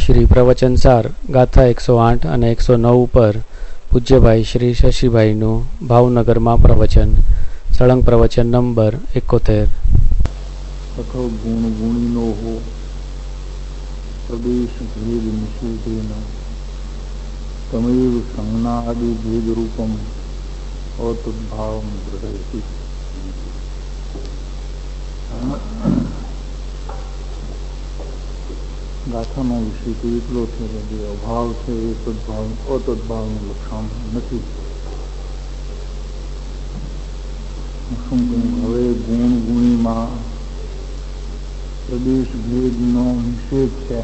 શ્રી પ્રવચનસાર ગાથા 108 અને 109 પર પૂજ્યભાઈ શ્રી શશીભાઈનું ભાવનગરમાં પ્રવચન. સળંગ પ્રવચન નંબર 71. અથો ગુણ ગુણીનો હો પ્રદેશ ભેદ નિષેધેન તમેવ સંજ્ઞાદિ ભેદ રૂપમ અતદ્ભાવમ દ્રઢયતિ. ગાથાનો વિષય તો એટલો છે કે જે અભાવ છે એ અતદ્ભાવનું લક્ષણ નથી. શું કહ્યું? હવે ગુણ ગુણીમાં પ્રદેશ ભેદનો નિષેધ છે.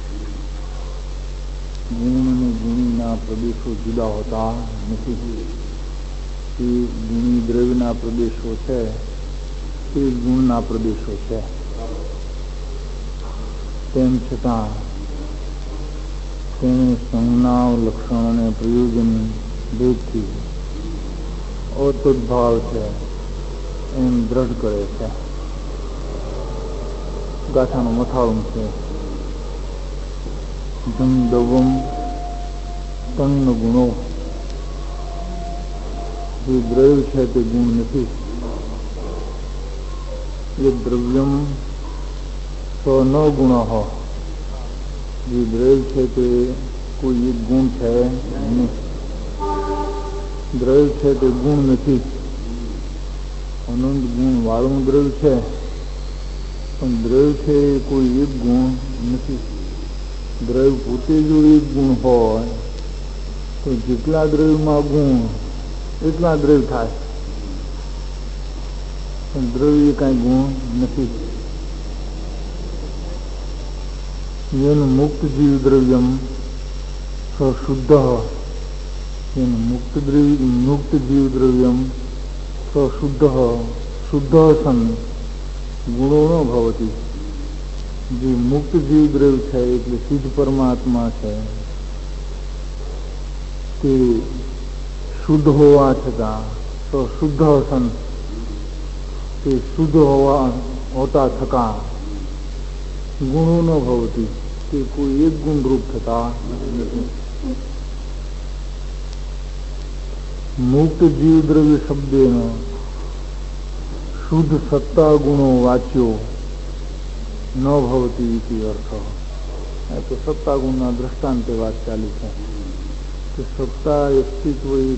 ગુણ અને ગુણીના પ્રદેશો જુદા હોતા નથી. એ ગુણી દ્રવ્યના પ્રદેશો છે, તે ગુણના પ્રદેશો છે. તેમ છતાં તેને સંજ્ઞા, લક્ષણ અને પ્રયોજન ભેદથી અતદ્ભાવ છે એમ દ્રઢ કરે છે. ગાથાનો મથાળું છે. જમદવમ તન્ન ગુણો. જે દ્રવ્ય છે તે ગુણ નથી. એ દ્રવ્યમ સ ન ગુણ. જે દ્રવ્ય છે તે કોઈ એક ગુણ છે નહીં. દ્રવ્ય છે તે ગુણ નથી. અનંત ગુણ વાળું દ્રવ્ય છે, પણ દ્રવ્ય છે એ કોઈ એક ગુણ નથી. દ્રવ્ય પોતે જો એક ગુણ હોય તો જેટલા દ્રવ્યમાં ગુણ એટલા દ્રવ્ય થાય, પણ દ્રવ્ય કાંઈ ગુણ નથી. એનું મુક્ત જીવ દ્રવ્યમ શુદ્ધ. એનું મુક્ત જીવ દ્રવ્યમ શુદ્ધ શુદ્ધ સન ગુણો ન ભવતી. જે મુક્ત જીવ દ્રવ્ય છે એટલે સિદ્ધ પરમાત્મા છે, તે શુદ્ધ હોવા છતાં શુદ્ધ સન, તે શુદ્ધ હોતા થતા ગુણો ન ભવતી. તે કોઈ એક ગુણ રૂપ થતા નથી. મુક્ત જીવ દ્રવ્ય શબ્દેનો શુદ્ધ સત્તા ગુણો વાચ્યો ન ભવતી ઇતિ અર્થ. આ તો સત્તા ગુણના દ્રષ્ટાંતે વાત ચાલી છે કે સત્તા અસ્તિત્વ એક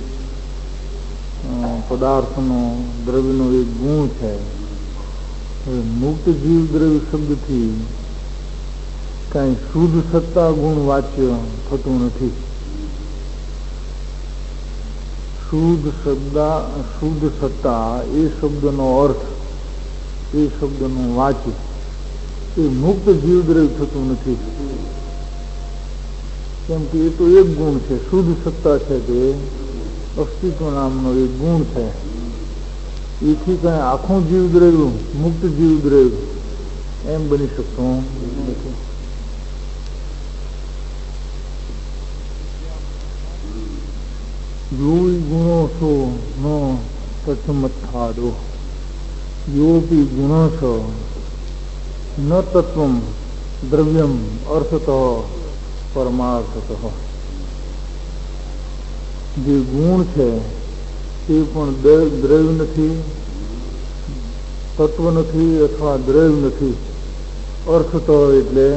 પદાર્થનો, દ્રવ્યનો એક ગુણ છે. હવે મુક્ત જીવ દ્રવ્ય શબ્દથી કાંઈ શુદ્ધ સત્તા ગુણ વાચ્ય થતું નથી. શુદ્ધ સત્તા એ શબ્દનો અર્થ, એ શબ્દનું વાચ્ય એ મુક્ત જીવ દ્રવ્ય થતું નથી. કેમ કે એ તો એક ગુણ છે. શુદ્ધ સત્તા છે તે અસ્તિત્વ નામનો એક ગુણ છે. એથી કઈ આખું જીવ દ્રવ્ય મુક્ત જીવ દ્રવ્ય એમ બની શકતું નથી. યોઈ ગુણો સો ન તત્મથાદો યોપી ગુણસ ન તત્વમ દ્રવ્યમ અર્થત પરમાર્થત. જે ગુણ છે તે પણ દ્રવ્ય નથી, તત્વ નથી અથવા દ્રવ્ય નથી. અર્થત એટલે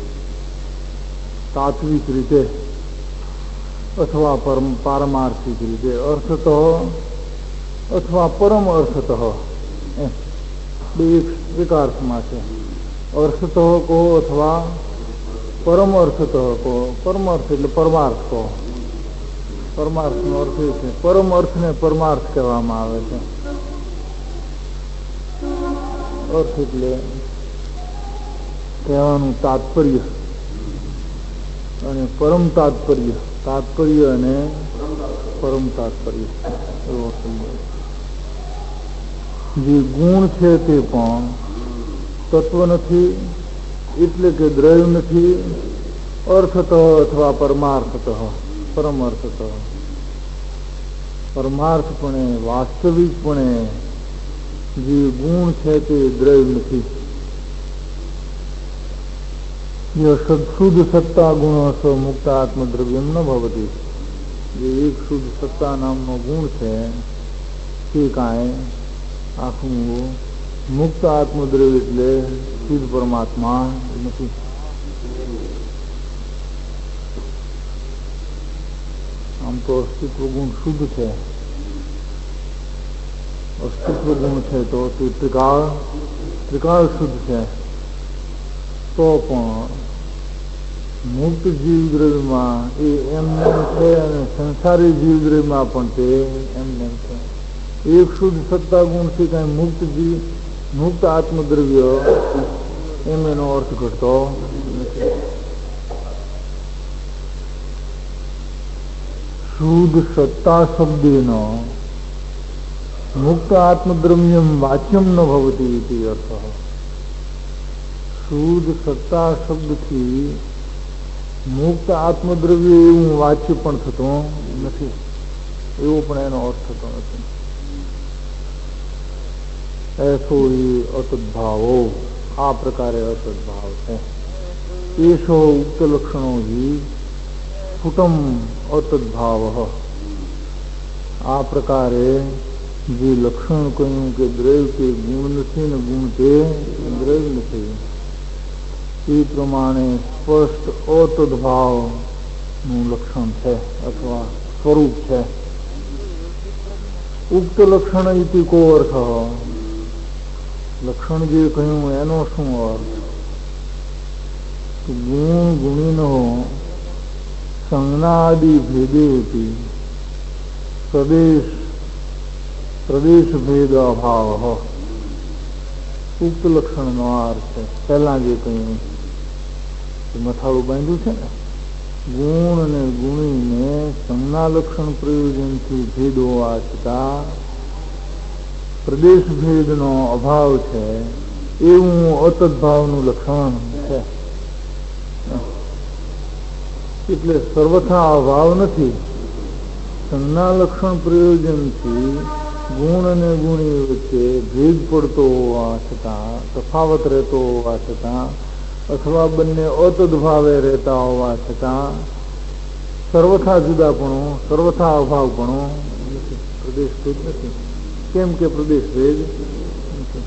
તાત્વિક રીતે અથવા પારમાર્થિક રીતે. અર્થત અથવા પરમ અર્થત બે એક અર્થમાં છે. અર્થત કહો અથવા પરમ અર્થત કહો. પરમ અર્થ એટલે પરમાર્થ કહો. પરમાર્થનો અર્થ એ છે, પરમ અર્થને પરમાર્થ કહેવામાં આવે છે. અર્થ એટલે કહેવાનું તાત્પર્ય, અને પરમ તાત્પર્ય, તાત્પર્ય અને પરમ તાત્પર્ય એવો સમજો. જે ગુણ છે તે પણ તત્વ નથી, એટલે કે દ્રવ્ય નથી. અર્થત અથવા પરમાર્થત, પરમઅર્થત. પરમાર્થપણે, વાસ્તવિકપણે જે ગુણ છે તે દ્રવ્ય નથી. शुद्ध सत्ता गुण स मुक्त आत्मद्रव्यम न भवति। ये एक शुद्ध सत्ता नामनो गुण है તે કાંઈ આખું મુક્ત આત્મદ્રવ્ય એટલે શુદ્ધ પરમાત્મા નથી। આમ તો અસ્તિત્વ ગુણ શુદ્ધ છે, અસ્તિત્વ ગુણ છે તો તે ત્રિકાળ શુદ્ધ છે, તો પણ મુક્ત જીવદ્રવ્યમાં એ એમને છે અને સંસારી જીવદ્રવ્યમાં પણ તે એમને છે। एक शुद्ध सत्ता गुण से कहीं मुक्त आत्मद्रव्य एम एनो अर्थ घटतो नहीं। शुद्ध सत्ता शब्देन मुक्त आत्मद्रव्यम वाच्यम न भवति इति अर्थः। शुद्ध सत्ता शब्द थी मुक्त आत्मद्रव्य एवं वाच्य पण थतो नहीं, एवो पण एनो अर्थ थतो नहीं। ऐसो ही अतद्भावो आ प्रकारे अतद्भाव है। एषो उक्त लक्षणों ही स्फुटम अतद्भाव। आ प्रकारे जे लक्षण कहूं के द्रव्य के गुण नहीं न गुण के द्रव्य नहीं, એ પ્રમાણે સ્પષ્ટ અતદ્ભાવનું લક્ષણ છે અથવા સ્વરૂપ છે। ઉક્ત લક્ષણ ઇતિ કો અર્થ। લક્ષણ જે કહ્યું એનો શું અર્થ? ગુણ ગુણીનો સંજ્ઞાદિ ભેદેપી પ્રદેશ ભેદ અભાવ। ઉક્ત લક્ષણનો અર્થ છે પહેલા જે કહ્યું મથાળું બાંધ્યું છે ને, ગુણ અને ગુણીને સંજ્ઞા લક્ષણ પ્રયોજનથી ભેદ હોવા છતાં પ્રદેશ ભેદનો અભાવ છે એવું અતદ્ભાવનું લક્ષણ છે। એટલે સર્વથા અભાવ નથી, સંજ્ઞા લક્ષણ પ્રયોજનથી ગુણ અને ગુણી વચ્ચે ભેદ પડતો હોવા છતાં, તફાવત રહેતો હોવા છતાં, અથવા બંને અતદ્ભાવે રહેતા હોવા છતાં સર્વથા જુદાપણો, સર્વથા અભાવપણો નથી, પ્રદેશ ભેદ નથી। કેમ કે પ્રદેશ ભેદ નથી।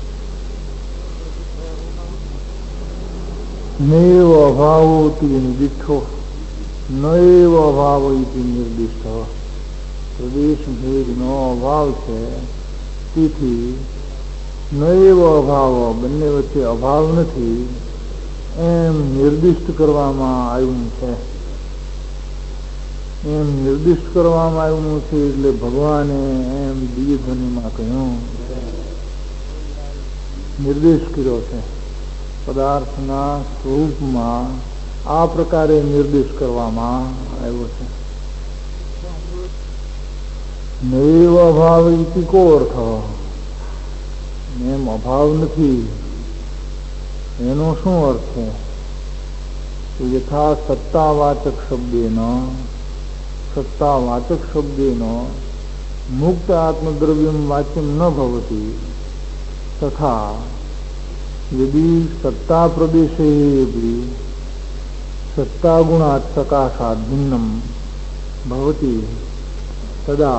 નૈવ અભાવોતિ નિર્દિષ્ટો નૈવ અભાવ ઇતિ નિર્દિષ્ટ। પ્રદેશ ભેદનો અભાવ છે તેથી નૈવ અભાવ બંને વચ્ચે અભાવ નથી એમ નિર્દિષ્ટ કરવામાં આવ્યું છે। એમ નિર્દિષ્ટ કરવામાં આવ્યું છે એટલે ભગવાને એમ દિવ્ય ધ્વનિમાં કહ્યું, નિર્દેશ કર્યો છે પદાર્થના સ્વરૂપમાં આ પ્રકારે નિર્દેશ કરવામાં આવ્યો છે। નૈવ અભાવ ઇતિ કો અર્થ। એમ અભાવ નથી એનો શું અર્થ છે? યથા સત્તાવાચક શબ્દેન મુક્ત આત્મદ્રવ્યમ વાચ્યમ ન ભવતિ તથા यदि सत्ता प्रदेशे सत्ता गुणात् सकाशात् भिन्नं भवति तदा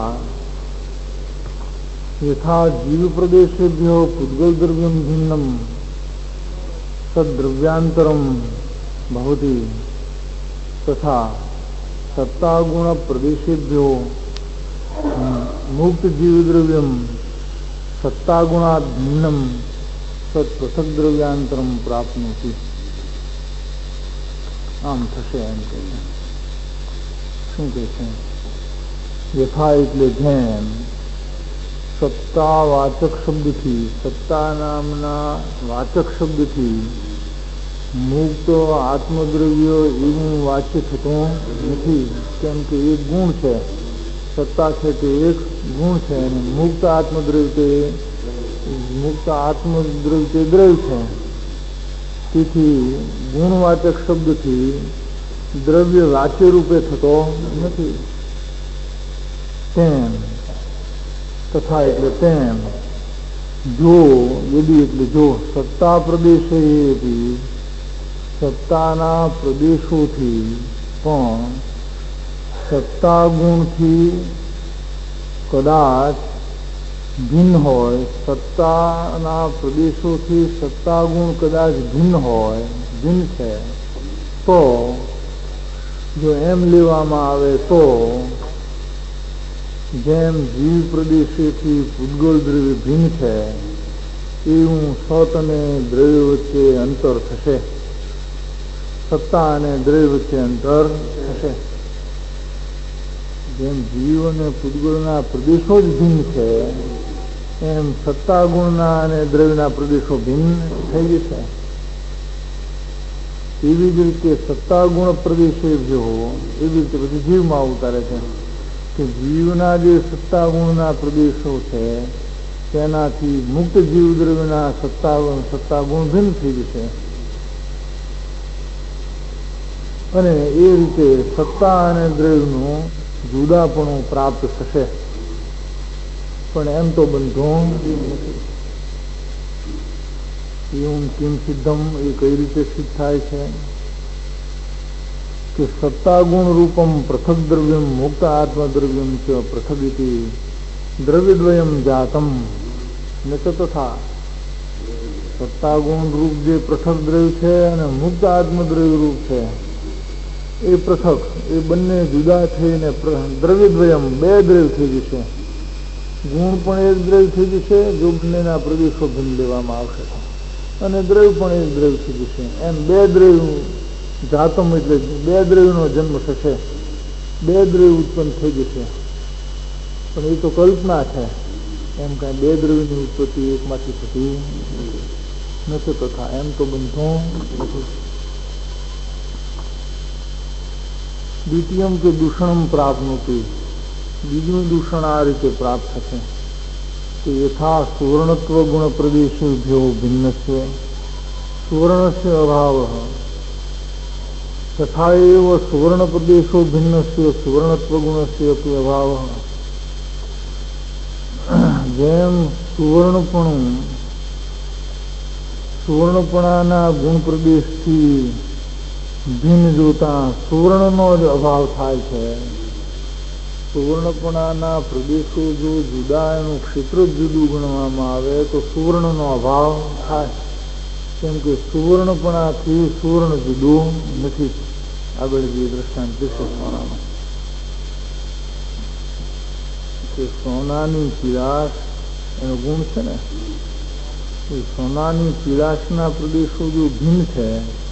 यथा जीव प्रदेशेभ्यो पुद्गल द्रव्यं भिन्नं तद्द्रव्यांतरं भवति तथा सत्ता गुण प्रदेशेभ्यो मुक्त जीव द्रव्यं सत्ता गुणात् भिन्नं तत्पृथक द्रव्यांतरम प्राप्नोति। आम थशे एम कहते શું કહે છે? યથા એટલે જેમ સત્તા વાચક શબ્દથી, સત્તા નામના વાચક શબ્દથી મુક્ત આત્મદ્રવ્ય એવું વાચ્ય થતું નથી, કેમ કે એક ગુણ છે, સત્તા છે તે એક ગુણ છે અને મુક્ત આત્મદ્રવ્ય તે મુક્ત આત્મદ્રવ્ય તે દ્રવ્ય છે। તેથી ગુણવાચક શબ્દથી દ્રવ્ય વાચ્ય રૂપે થતો નથી। તેમ તથા એટલે તેમ જો યદિ એટલે જો સત્તા પ્રદેશે સત્તાના પ્રદેશોથી પણ સત્તા ગુણથી કદાચ ભિન્ન હોય, સત્તાના પ્રદેશોથી સત્તા ગુણ કદાચ ભિન્ન હોય, ભિન્ન છે, તો જો એમ લેવામાં આવે તો જેમ જીવ પ્રદેશેથી પૂતગલ દ્રવ્ય ભિન્ન છે એવું સત અને દ્રવ્ય વચ્ચે અંતર થશે, સત્તા અને દ્રવ્ય વચ્ચે અંતર થશે. જેમ જીવ અને પૂતગલના પ્રદેશો જ ભિન્ન છે એમ સત્તા ગુણના અને દ્રવ્યના પ્રદેશો ભિન્ન થઈ જશે. એવી જ રીતે સત્તા ગુણ પ્રદેશે જો એવી રીતે પછી જીવમાં ઉતારે છે કે જીવના જે સત્તા ગુણના પ્રદેશો છે તેનાથી મુક્ત જીવ દ્રવ્યના સત્તા ગુણ ભિન્ન થઈ જશે અને એ રીતે સત્તા અને દ્રવ્યનું જુદાપણું પ્રાપ્ત થશે. પણ એમ તો બંધો નથી. એવું કેમ સિદ્ધમ, એ કઈ રીતે સિદ્ધ થાય છે કે સત્તા ગુણ રૂપમ પૃથક દ્રવ્યમ મુક્ત આત્મદ્રવ્યમ ચ પૃથક ઇતિ દ્રવ્યદ્વયમ જાતમ ન તથા. સત્તા ગુણ રૂપ જે પૃથક દ્રવ્ય છે અને મુક્ત આત્મદ્રવ્ય રૂપ છે એ પૃથક, એ બંને જુદા થઈને દ્રવ્યદ્વયમ બે દ્રવ્ય થઈ જશે. ગુણ પણ એક દ્રવ્ય થઈ જશે જો બંનેના પ્રદેશો ભિન્ન લેવામાં આવશે, અને દ્રવ્ય પણ એક દ્રવ્ય થઈ જશે. એમ બે દ્રવ્ય જાતમ એટલે બે દ્રવ્યનો જન્મ થશે, બે દ્રવ્ય ઉત્પન્ન થઈ જશે. પણ એ તો કલ્પના છે, એમ કાંઈ બે દ્રવ્યની ઉત્પત્તિ એકમાંથી થતી નથી તથા. એમ તો બનતું નથી. દ્વિતીયમ કે દૂષણમ પ્રાપ્નોતિ, બીજું દૂષણ આ રીતે પ્રાપ્ત થશે કે યથા સુવર્ણત્વ ગુણ પ્રદેશેભ્યો ભિન્નસ્ય સુવર્ણસ્ય અભાવ તથા એવ સુવર્ણ પ્રદેશો ભિન્નસ્ય સુવર્ણત્વ ગુણસ્ય અપી અભાવ. જેમ સુવર્ણપણાના ગુણ પ્રદેશથી ભિન્ન જોતા સુવર્ણનો જ અભાવ થાય છે. સુવર્ણપણાના પ્રદેશો જો જુદા, એનું ક્ષેત્ર જ જુદું ગણવામાં આવે તો સુવર્ણનો અભાવ થાય. કેમ કે સુવર્ણપણાથી સુવર્ણ જુદું નથી. આગળ જે દ્રષ્ટાંત દેશે સોનામાં કે સોનાની પીળાશ એનો ગુણ છે ને, એ સોનાની પીળાશના પ્રદેશો જો ભિન્ન છે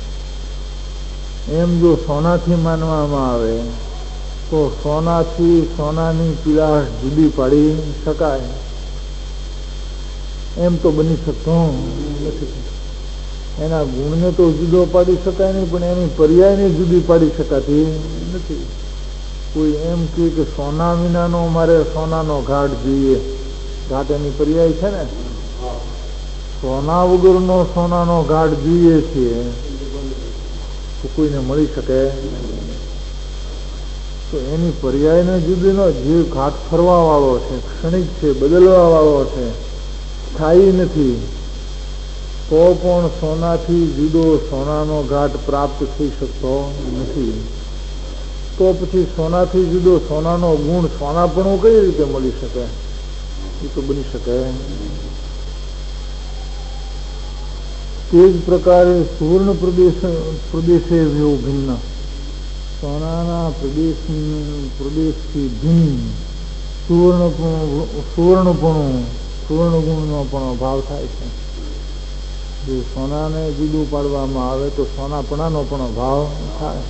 એમ જો સોનાથી માનવામાં આવે તો સોનાથી સોનાની પીળાશ જુદી પાડી શકાય, એમ તો બની શકતો નથી. એના ગુણને તો જુદો પાડી શકાય નહીં, પણ એની પર્યાયને જુદી પાડી શકાતી નથી. કોઈ એમ કે સોના વિનાનો મારે સોનાનો ઘાટ જોઈએ, ઘાટ એની પર્યાય છે ને, સોના વગરનો સોનાનો ઘાટ જોઈએ છીએ તો કોઈને મળી શકે તો એની પર્યાયને જુદી નો. જે ઘાટ ફરવા વાળો છે, ક્ષણિક છે, બદલવા વાળો છે, સ્થાયી નથી, તો પણ સોનાથી જુદો સોનાનો ઘાટ પ્રાપ્ત થઈ શકતો નથી. તો પછી સોનાથી જુદો સોનાનો ગુણ સોનાપણું કઈ રીતે મળી શકે? એ તો બની શકે. તે જ પ્રકારે સુવર્ણ પ્રદેશે ભિન્ન, સોનાના પ્રદેશથી ભિન્ન સુવર્ણ ગુણનો પણ અભાવ થાય છે. જો સોનાને જુદું પાડવામાં આવે તો સોનાપણાનો પણ અભાવ થાય.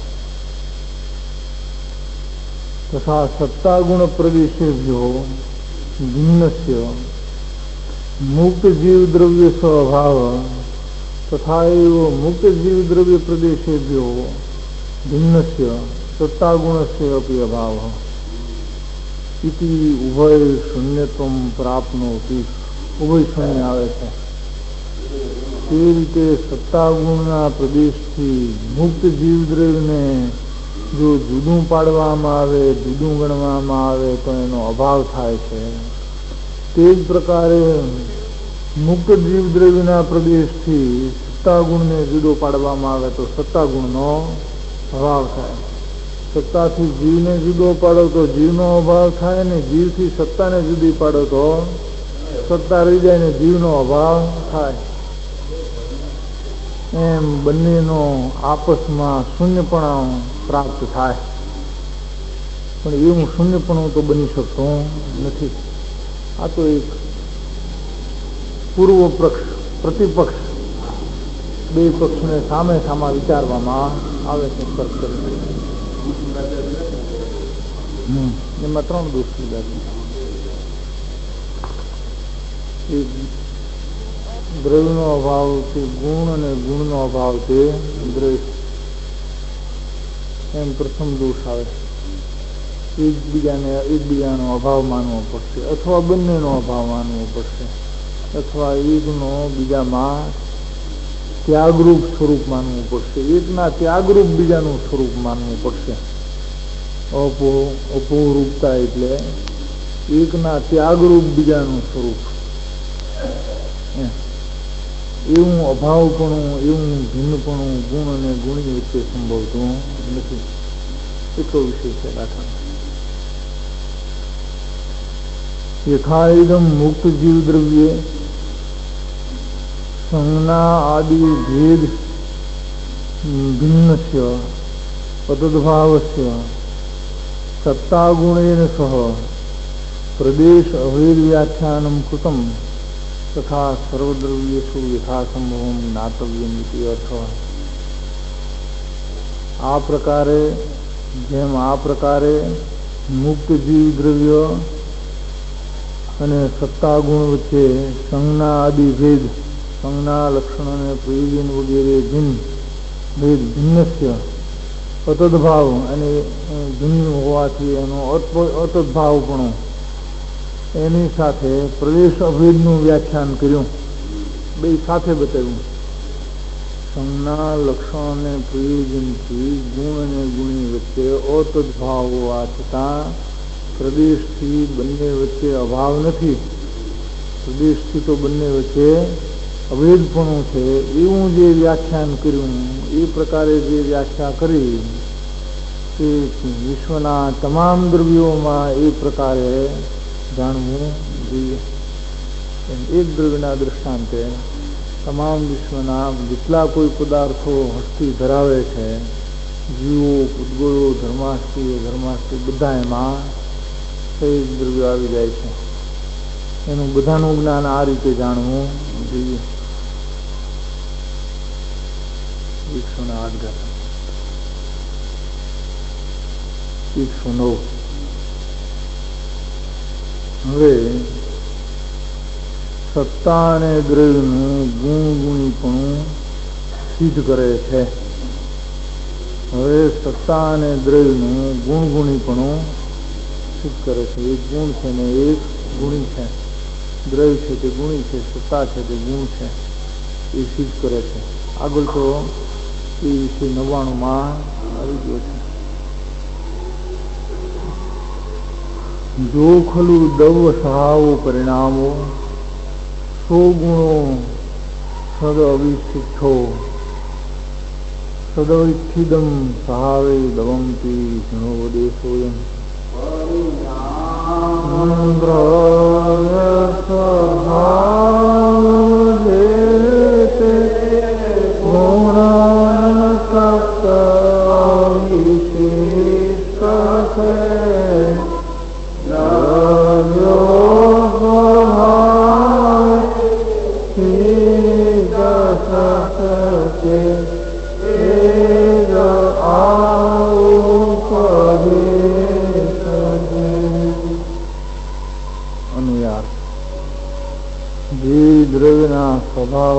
તથા સત્તા ગુણ પ્રદેશેભ્યો ભિન્નસ્ય મુક્ત જીવ દ્રવ્ય સ્વભાવ તથા એવ મુક્ત જીવ દ્રવ્ય પ્રદેશેભ્યો ભિન્નસ્ય સત્તા ગુણસ્ય અપી અભાવ ઇતિ ઉભય શૂન્યત્વમ પ્રાપ્નોતિ. ઉભય શૂન્ય આવે છે. તે રીતે સત્તા ગુણના પ્રદેશથી મુક્ત જીવ દ્રવ્યને જો જુદું પાડવામાં આવે, જુદું ગણવામાં આવે તો એનો અભાવ થાય છે. તે જ પ્રકારે મુક્ત જીવ દ્રવ્યના પ્રદેશથી સત્તા ગુણને જુદો પાડવામાં આવે તો સત્તા ગુણનો અભાવ થાય. સત્તાથી જીવને જુદો પાડો તો જીવનો અભાવ થાય, ને જીવથી સત્તાને જુદી પાડો તો સત્તા રહી જાય ને જીવનો અભાવ થાય. એમ બંનેનો આપસમાં શૂન્યપણું પ્રાપ્ત થાય, પણ એવું શૂન્યપણું તો બની શકતું નથી. આ તો એક પૂર્વ પક્ષ પ્રતિપક્ષ, બે પક્ષને સામે સામા વિચારવામાં આવે છે. એમાં 3 દોષ લીધા છે. એક દ્રવ્યનો અભાવ છે ગુણ, અને ગુણનો અભાવ છે દ્રવ્ય. એમ પ્રથમ દોષ આવે. એકબીજાનો અભાવ માનવો પડશે, અથવા બંનેનો અભાવ માનવો પડશે, અથવા એકનો બીજામાં ત્યાગરૂપ સ્વરૂપ માનવું પડશે, એકના ત્યાગરૂપ બીજાનું સ્વરૂપ માનવું પડશે. અપોરૂપતા એટલે એકના ત્યાગરૂપ બીજાનું સ્વરૂપ. એવું અભાવપણું, એવું ભિન્નપણું ગુણ અને ગુણી વચ્ચે સંભવતું નથી. એટલો વિષય છે દાખલા. યથા ઇદમ મુક્ત જીવ દ્રવ્ય સંજ્ઞા આદિ ભેદ ભિન્નસ્ય તદ્ભાવસ્ય સત્તા ગુણેન સહ પ્રદેશ અભેદ વ્યાખ્યાનમ કૃતમ તથા સર્વદ્રવ્યેષુ યથાસંભવમ જ્ઞાતવ્યમ ઇતિ અર્થ. આ પ્રકારે જેમ આ પ્રકારે મુક્ત જીવ દ્રવ્ય અને સત્તા ગુણ વચ્ચે સંજ્ઞા આદિ ભેદ, સંજ્ઞા લક્ષણ અને પ્રયોજન વગેરે ભેદ ભિન્નસ્ય અતદ્ભાવ, અને ભિન્ન હોવાથી એનો અતદ્ભાવપણો, એની સાથે પ્રદેશ અભેદનું વ્યાખ્યાન કર્યું. બે સાથે બતાવ્યું. સંજ્ઞા લક્ષણ અને પ્રયોજનથી ગુણ અને ગુણી વચ્ચે અતદ્ભાવ હોવા છતાં પ્રદેશથી બંને વચ્ચે અભાવ નથી. પ્રદેશથી તો બંને વચ્ચે અભેદપણું છે. એવું જે વ્યાખ્યાન કર્યું, એ પ્રકારે જે વ્યાખ્યા કરી તે વિશ્વના તમામ દ્રવ્યોમાં એ પ્રકારે જાણવું જોઈએ. એક દ્રવ્યના દૃષ્ટાંતે તમામ વિશ્વના જેટલા કોઈ પદાર્થો હસ્તી ધરાવે છે, જીવો, પૂતગળો, ધર્માસ્તી બધા એમાં એક દ્રવ્ય આવી જાય છે. એનું બધાનું જ્ઞાન આ રીતે જાણવું જોઈએ. 108 109. હવે સત્તા અને દ્રવ્યનું ગુણપણું સિદ્ધ કરે છે. હવે સત્તા અને દ્રવ્યનું ગુણપણું સિદ્ધ કરે છે. એક ગુણ છે ને એક ગુણી છે. દ્રવ્ય છે તે ગુણી છે, સત્તા છે તે ગુણ છે, એ સિદ્ધ કરે છે. આગળ તો એ વિશે 99 આવી ગયો છે. જો ખલુ દવ સહાવો પરિણામો સો ગુણો સદ અવિશિષ્ઠો સદવિચ્છિદમ સહાવે દવંતી ગુણોદેશોયમ દ્રવ્યના સ્વભાવ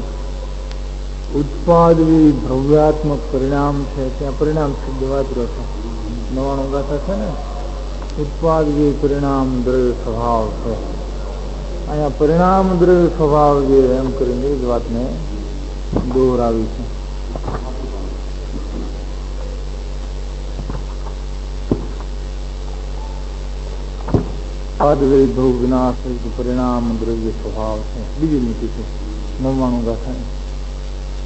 ઉત્પાદવી ભવ્યાત્મક પરિણામ છે. ત્યાં પરિણામ શબ્દ વાપર્યો છે. 99 ગાથા છે ને. ઉત્પાદવી પરિણામ દ્રવ્ય સ્વભાવ છે. અહીંયા પરિણામ દ્રવ્ય સ્વભાવ જે એમ કરીને એ જ વાતને દોહરાવી છે. આદવૈભવ વિનાશ પરિણામ દ્રવ્ય સ્વભાવ છે. બીજી નીતિ છે 99 ગાથા.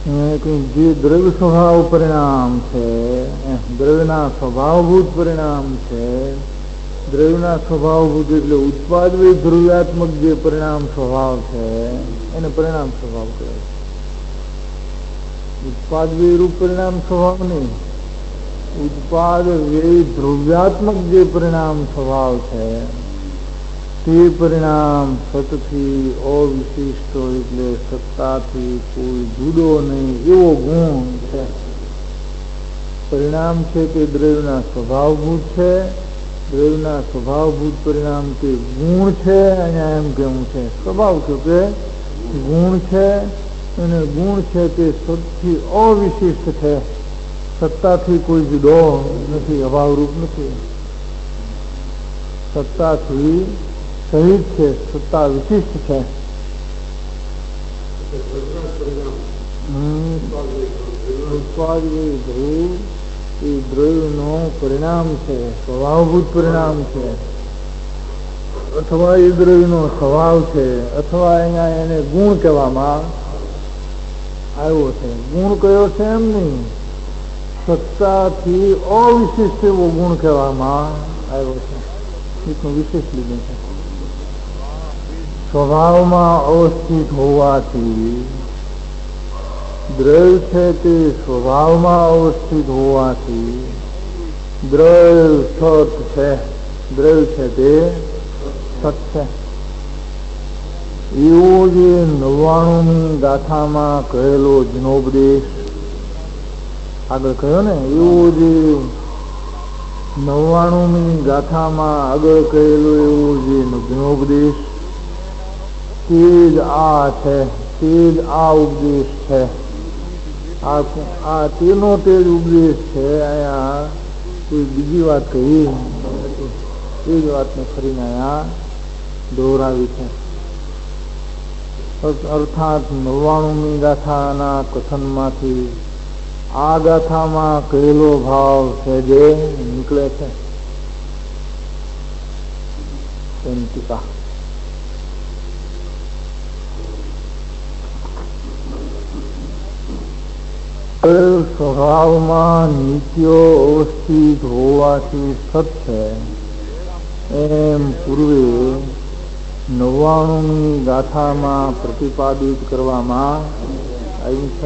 જે દ્રવ્ય સ્વભાવ પરિણામ છે, દ્રવ્યના સ્વભાવભૂત પરિણામ છે, દ્રવ્યના સ્વભાવભૂત એટલે ઉત્પાદવી ધ્રુવ્યાત્મક જે પરિણામ સ્વભાવ છે એને પરિણામ સ્વભાવ કહે. ઉત્પાદવી રૂપ પરિણામ સ્વભાવ નહીં, ઉત્પાદ વ્યય ધ્રુવ્યાત્મક જે પરિણામ સ્વભાવ છે તે પરિણામ સતથી અવિશિષ્ટ એટલે સત્તાથી કોઈ જુદો નહીં એવો ગુણ છે. પરિણામ છે તે દ્રવ્યના સ્વભાવભૂત છે, દ્રવ્યના સ્વભાવભૂત પરિણામ તે ગુણ છે. અહીંયા એમ કેવું છે સ્વભાવ છે કે ગુણ છે, અને ગુણ છે તે સતથી અવિશિષ્ટ છે, સત્તાથી કોઈ જુદો નથી, અભાવરૂપ નથી, સત્તાથી સહિત છે, સત્તા વિશિષ્ટ છે. એ દ્રવ્યનો પરિણામ છે, સ્વભાવભૂત પરિણામ છે, અથવા એ દ્રવ્યનો સ્વભાવ છે, અથવા અહીંયા એને ગુણ કહેવામાં આવ્યો છે. ગુણ કયો છે એમ નહીં, સત્તાથી અવિશિષ્ટ એવો ગુણ કહેવામાં આવ્યો છે. એટલું વિશેષ લીધું છે. સ્વભાવમાં અવસ્થિત હોવાથી દ્રવ્ય છે તે સ્વભાવમાં અવસ્થિત હોવાથી દ્રવ્ય સત છે, દ્રવ્ય છે તે સત છે. એવો જે 99મી ગાથામાં કહેલો જનોપદેશ આગળ કહ્યો ને, એવો જે 99મી ગાથામાં આગળ કહેલો એવો જે જનોપદેશ તે જ આ છે, તે જ આ ઉપદેશ છે. આ તેનો તે જ ઉપદેશ છે. અહીંયા કોઈ બીજી વાત કહી એ જ વાતને ફરીને અહીંયા દોહરાવી છે. અર્થાત 99મી ગાથાના કથનમાંથી આ ગાથામાં કહેલો ભાવ છે જે નીકળે છે. ટીકા સ્વભાવમાં નિત્યો અવસ્થિત હોવાથી સત છે એમ પૂર્વે 99મી ગાથામાં પ્રતિપાદિત કરવામાં આવ્યું છે.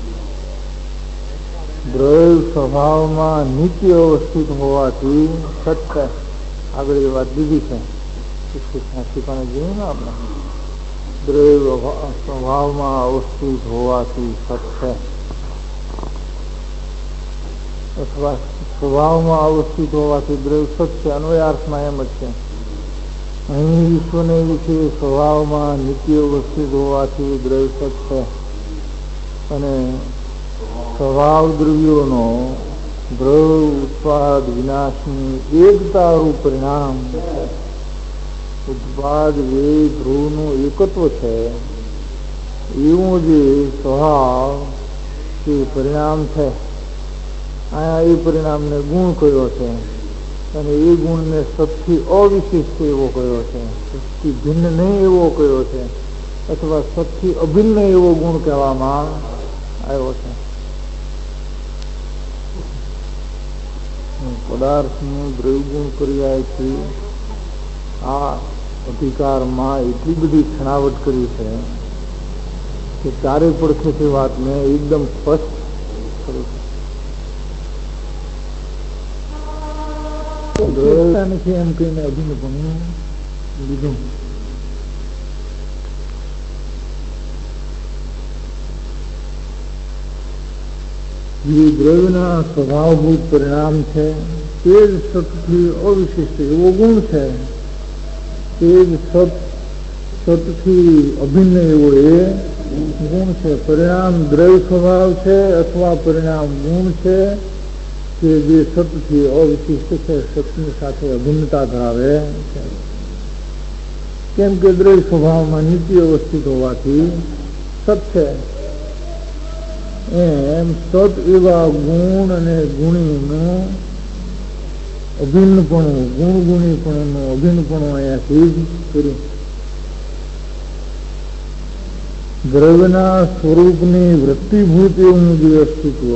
દ્રવ્ય સ્વભાવમાં નિત્ય અવસ્થિત હોવાથી સત છે. આગળ એ વાત દીધી છે 186 જોયું ને આપણે. દ્રવ્ય સ્વભાવમાં અવસ્થિત હોવાથી સત છે, અથવા સ્વભાવમાં અવસ્થિત હોવાથી દ્રવ્ય સત છે. અન્વયાર્થમાં એમ જ છે. અહીં વિશ્વને વિશે સ્વભાવમાં નિત્ય અવસ્થિત હોવાથી દ્રવ્ય સત છે, અને સ્વભાવ દ્રવ્યોનો દ્રવ્ય ઉત્પાદ વિનાશની એકતારૂપ પરિણામ છે. ઉત્પાદ વ્યય ધ્રુવનું એકત્વ છે એવું જે સ્વભાવ તે પરિણામ છે. અહીંયા એ પરિણામને ગુણ કયો છે, અને એ ગુણને સતથી અવિશિષ્ટ એવો કયો છે, સતથી ભિન્ન નહીં એવો કયો છે, અથવા સતથી અભિન્ન એવો ગુણ કહેવામાં આવ્યો છે. પદાર્થનું દ્રવ્ય ગુણ પર્યાયથી આ અધિકારમાં એટલી બધી છણાવટ કરી છે કે ચારે પડખેથી વાતને એકદમ સ્પષ્ટ કરી છે. નથી એમ કહીને અભિન્નપણું લીધું. જે દ્રવ્યના સ્વભાવભૂત પરિણામ છે તે જ સતથી અવિશિષ્ટ એવો ગુણ છે, તે જ સતથી અભિન્ન એવો એ ગુણ છે. પરિણામ દ્રવ્ય સ્વભાવ છે અથવા પરિણામ ગુણ છે કે જે સતથી અવિશિષ્ટ છે, સતની સાથે અભિન્નતા ધરાવે છે. કેમ કે દ્રવ્ય સ્વભાવમાં નિત્ય અવસ્થિત હોવાથી સત છે. એમ સત એવા ગુણ અને ગુણીનું અભિન્નપણું, ગુણ ગુણીપણું અભિન્નપણું અહીંયાથી જ કર્યું. દ્રવ્યના સ્વરૂપની વૃત્તિભૂત એવું જે અસ્તિત્વ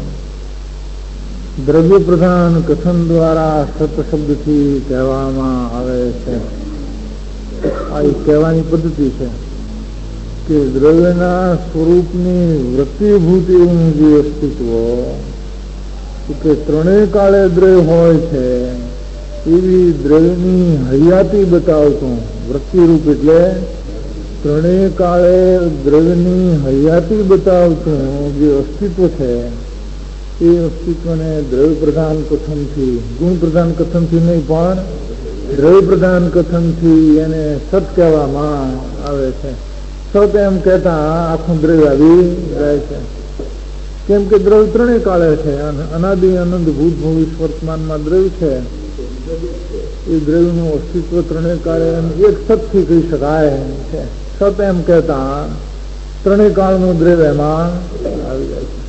દ્રવ્ય પ્રધાન કથન દ્વારા સત શબ્દથી કહેવામાં આવે છે. આ એક કહેવાની પદ્ધતિ છે કે દ્રવ્યના સ્વરૂપની વૃત્તિભૂત એવું જે અસ્તિત્વ કે ત્રણેય કાળે દ્રવ્ય હોય છે એવી દ્રવ્યની હયાતી બતાવતું વૃત્તિરૂપ એટલે ત્રણેય કાળે દ્રવ્યની હયાતી બતાવતું જે અસ્તિત્વ છે એ અસ્તિત્વને દ્રવ્ય પ્રધાન કથનથી ગુણ પ્રધાન કથનથી નહીં પણ દ્રવ્ય પ્રધાન કથનથી એને સત કહેવામાં આવે છે. સત એમ કહેતા આખું દ્રવ્ય આવી જાય છે. કેમ કે દ્રવ્ય ત્રણેય કાળે છે. અનાદિ અનંત ભૂત ભવિષ્ય વર્તમાનમાં દ્રવ્ય છે. એ દ્રવ્યનું અસ્તિત્વ ત્રણેય કાળે એક સતથી કહી શકાય છે. સત એમ કહેતા ત્રણેય કાળનું દ્રવ્ય એમાં આવી જાય છે.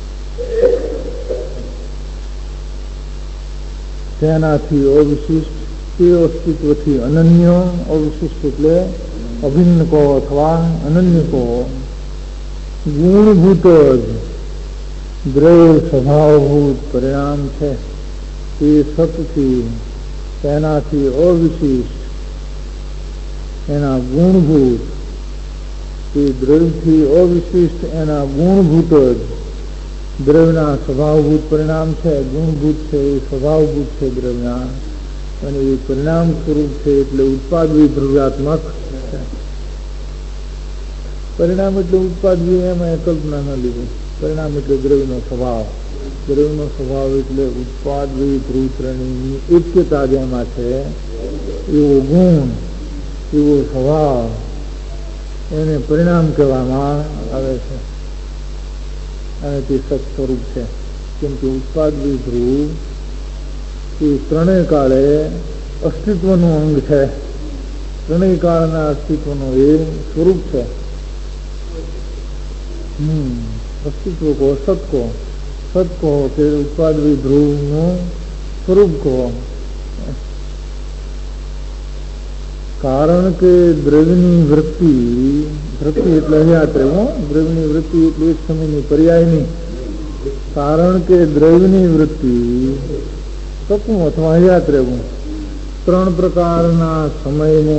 તેનાથી અવિશિષ્ટ તે અસ્તિત્વથી અનન્ય અવિશિષ્ટ એટલે અભિન્ન કહો અથવા અનન્ય કહો ગુણભૂત જ દ્રવ્ય સ્વભાવભૂત પરિણામ છે. તે સતથી તેનાથી અવિશિષ્ટ એના ગુણભૂત તે દ્રવ્યથી અવિશિષ્ટ એના ગુણભૂત જ દ્રવ્યના સ્વભાવભૂત પરિણામ છે. ગુણભૂત છે એ સ્વભાવભૂત છે દ્રવ્યના અને એ પરિણામ સ્વરૂપ છે એટલે ઉત્પાદ વિધ્રુવ્યાત્મક છે. પરિણામ એટલે ઉત્પાદ એમાં કલ્પના ન લીધી. પરિણામ એટલે દ્રવ્યનો સ્વભાવ. દ્રવ્યનો સ્વભાવ એટલે ઉત્પાદ વિધ્રુવ શ્રેણીની એક્યતા જેમાં છે એવો ગુણ એવો સ્વભાવ એને પરિણામ કહેવામાં આવે છે અને તે સત સ્વરૂપ છે. કેમ કે ઉત્પાદ વિધ્રુવ એ ત્રણેય કાળે અસ્તિત્વનું અંગ છે. ત્રણેય કાળના અસ્તિત્વનું એ સ્વરૂપ છે. અસ્તિત્વ કહો સત કહો કે ઉત્પાદ વિધ્રુવનું સ્વરૂપ કહો. કારણ કે દ્રવ્યની વૃત્તિ એટલે હયાત રહેવું. દ્રવ્યની વૃત્તિ એટલે એક સમયની પર્યાયની. કારણ કે દ્રવ્યની વૃત્તિ ટકવું અથવા હયાત રહેવું ત્રણ પ્રકારના સમયને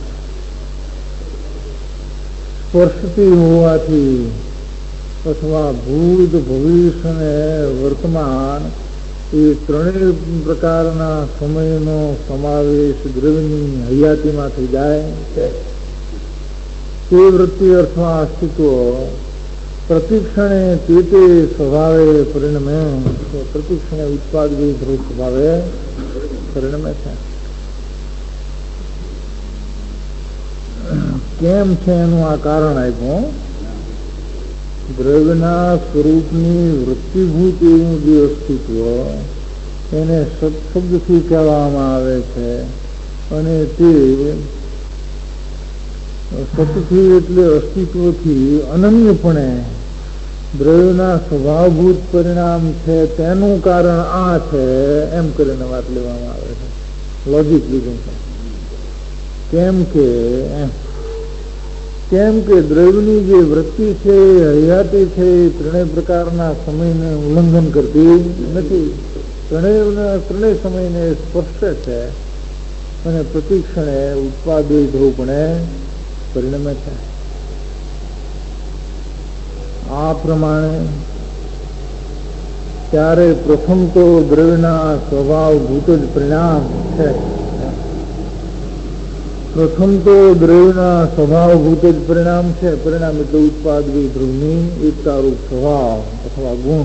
સ્પર્શતી હોવાથી અથવા ભૂત ભવિષ્ય અને વર્તમાન એ ત્રણેય પ્રકારના સમયનો સમાવેશ દ્રવ્યની હયાતીમાં થઈ જાય છે. તે વૃત્તિ અથવા અસ્તિત્વ પ્રતિક્ષણે તે સ્વભાવે પરિણમે છે. પ્રતિક્ષણે ઉત્પાદ વિધ્રુવ સ્વભાવે પરિણમે છે. કેમ છે એનું આ કારણ આપ્યું. દ્રવ્યના સ્વરૂપની વૃત્તિભૂત એવું જે અસ્તિત્વ એને સત્શબ્દથી કહેવામાં આવે છે અને તે સતથી એટલે અસ્તિત્વથી અનન્યપણે દ્રવ્યના સ્વભાવભૂત પરિણામ છે. તેનું કારણ આ છે એમ કરીને વાત લેવામાં આવે છે. લોજિક લીધું છે. કેમ કે દ્રવ્યની જે વૃત્તિ છે હયાતી છે એ ત્રણેય પ્રકારના સમયને ઉલ્લંઘન કરતી નથી. ત્રણેય સમયને સ્પર્શે છે અને પ્રતિક્ષણે ઉત્પાદ વિધ્રુવપણે પરિણમે છે. આ પ્રમાણે ત્યારે પ્રથમ તો દ્રવ્યના સ્વભાવભૂત જ પરિણામ છે. પ્રથમ તો દ્રવ્યના સ્વભાવભૂત જ પરિણામ છે. પરિણામ એટલે ઉત્પાદ વિધ્રુવની એકતારૂપ સ્વભાવ અથવા ગુણ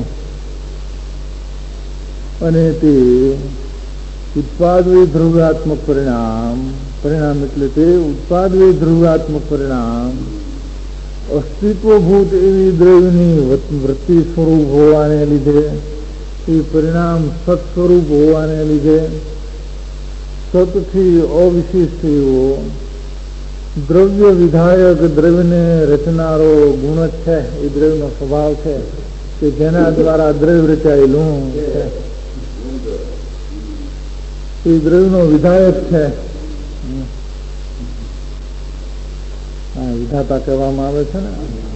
અને તે ઉત્પાદ વિધ્રુવ્યાત્મક પરિણામ એટલે તે ઉત્પાદ વિધ્રુવ્યાત્મક પરિણામ અસ્તિત્વભૂત એવી દ્રવ્યની વૃત્તિ સ્વરૂપ હોવાને લીધે એ પરિણામ સત સ્વરૂપ હોવાને લીધે સતથી અવિશિષ્ટ એવો દ્રવ્ય વિધાયક દ્રવ્યને રચનારો ગુણ જ છે. એ દ્રવ્યનો સ્વભાવ છે કે જેના દ્વારા દ્રવ્ય રચાયેલું છે. એ દ્રવ્યનો વિધાયક છે. વિધાતા કહેવામાં આવે છે ને.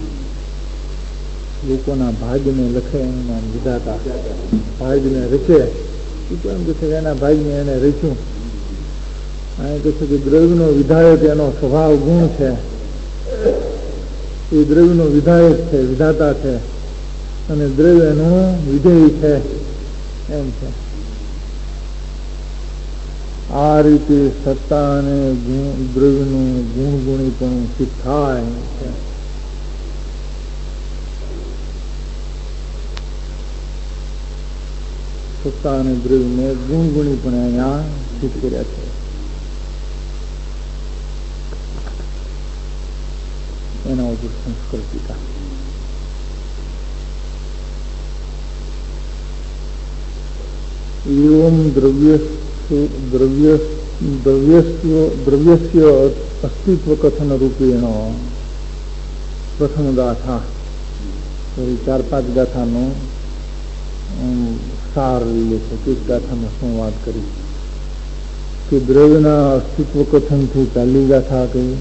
લોકોના ભાગ્યને લખે એનું નામ વિધાતા. ભાગ્યને રચે એ તો એમ કે છે એના ભાગ્યને એને રચ્યું. અહીં કહે છે કે દ્રવ્યનો વિધાયક એનો સ્વભાવ ગુણ છે. એ દ્રવ્યનો વિધાયક છે, વિધાતા છે, અને દ્રવ્ય એનું વિધેય છે એમ છે. આ રીતે સત્તા અને દ્રવ્યનું ગુણગુણી પણ સિદ્ધ થાય છે. સત્તા અને દ્રવ્યને ગુણગુણી પણ અહીંયા સિદ્ધ કર્યા છે. એના ઉપર સંસ્કાર ટીકા. એવં દ્રવ્યસ્ય અસ્તિત્વ કથન રૂપેણ પ્રથમ ગાથા. 4-5 ગાથાનો સાર લઈએ છે. તે ગાથામાં શું વાત કરી કે દ્રવ્યના અસ્તિત્વ કથનથી પહેલી ગાથા કહી.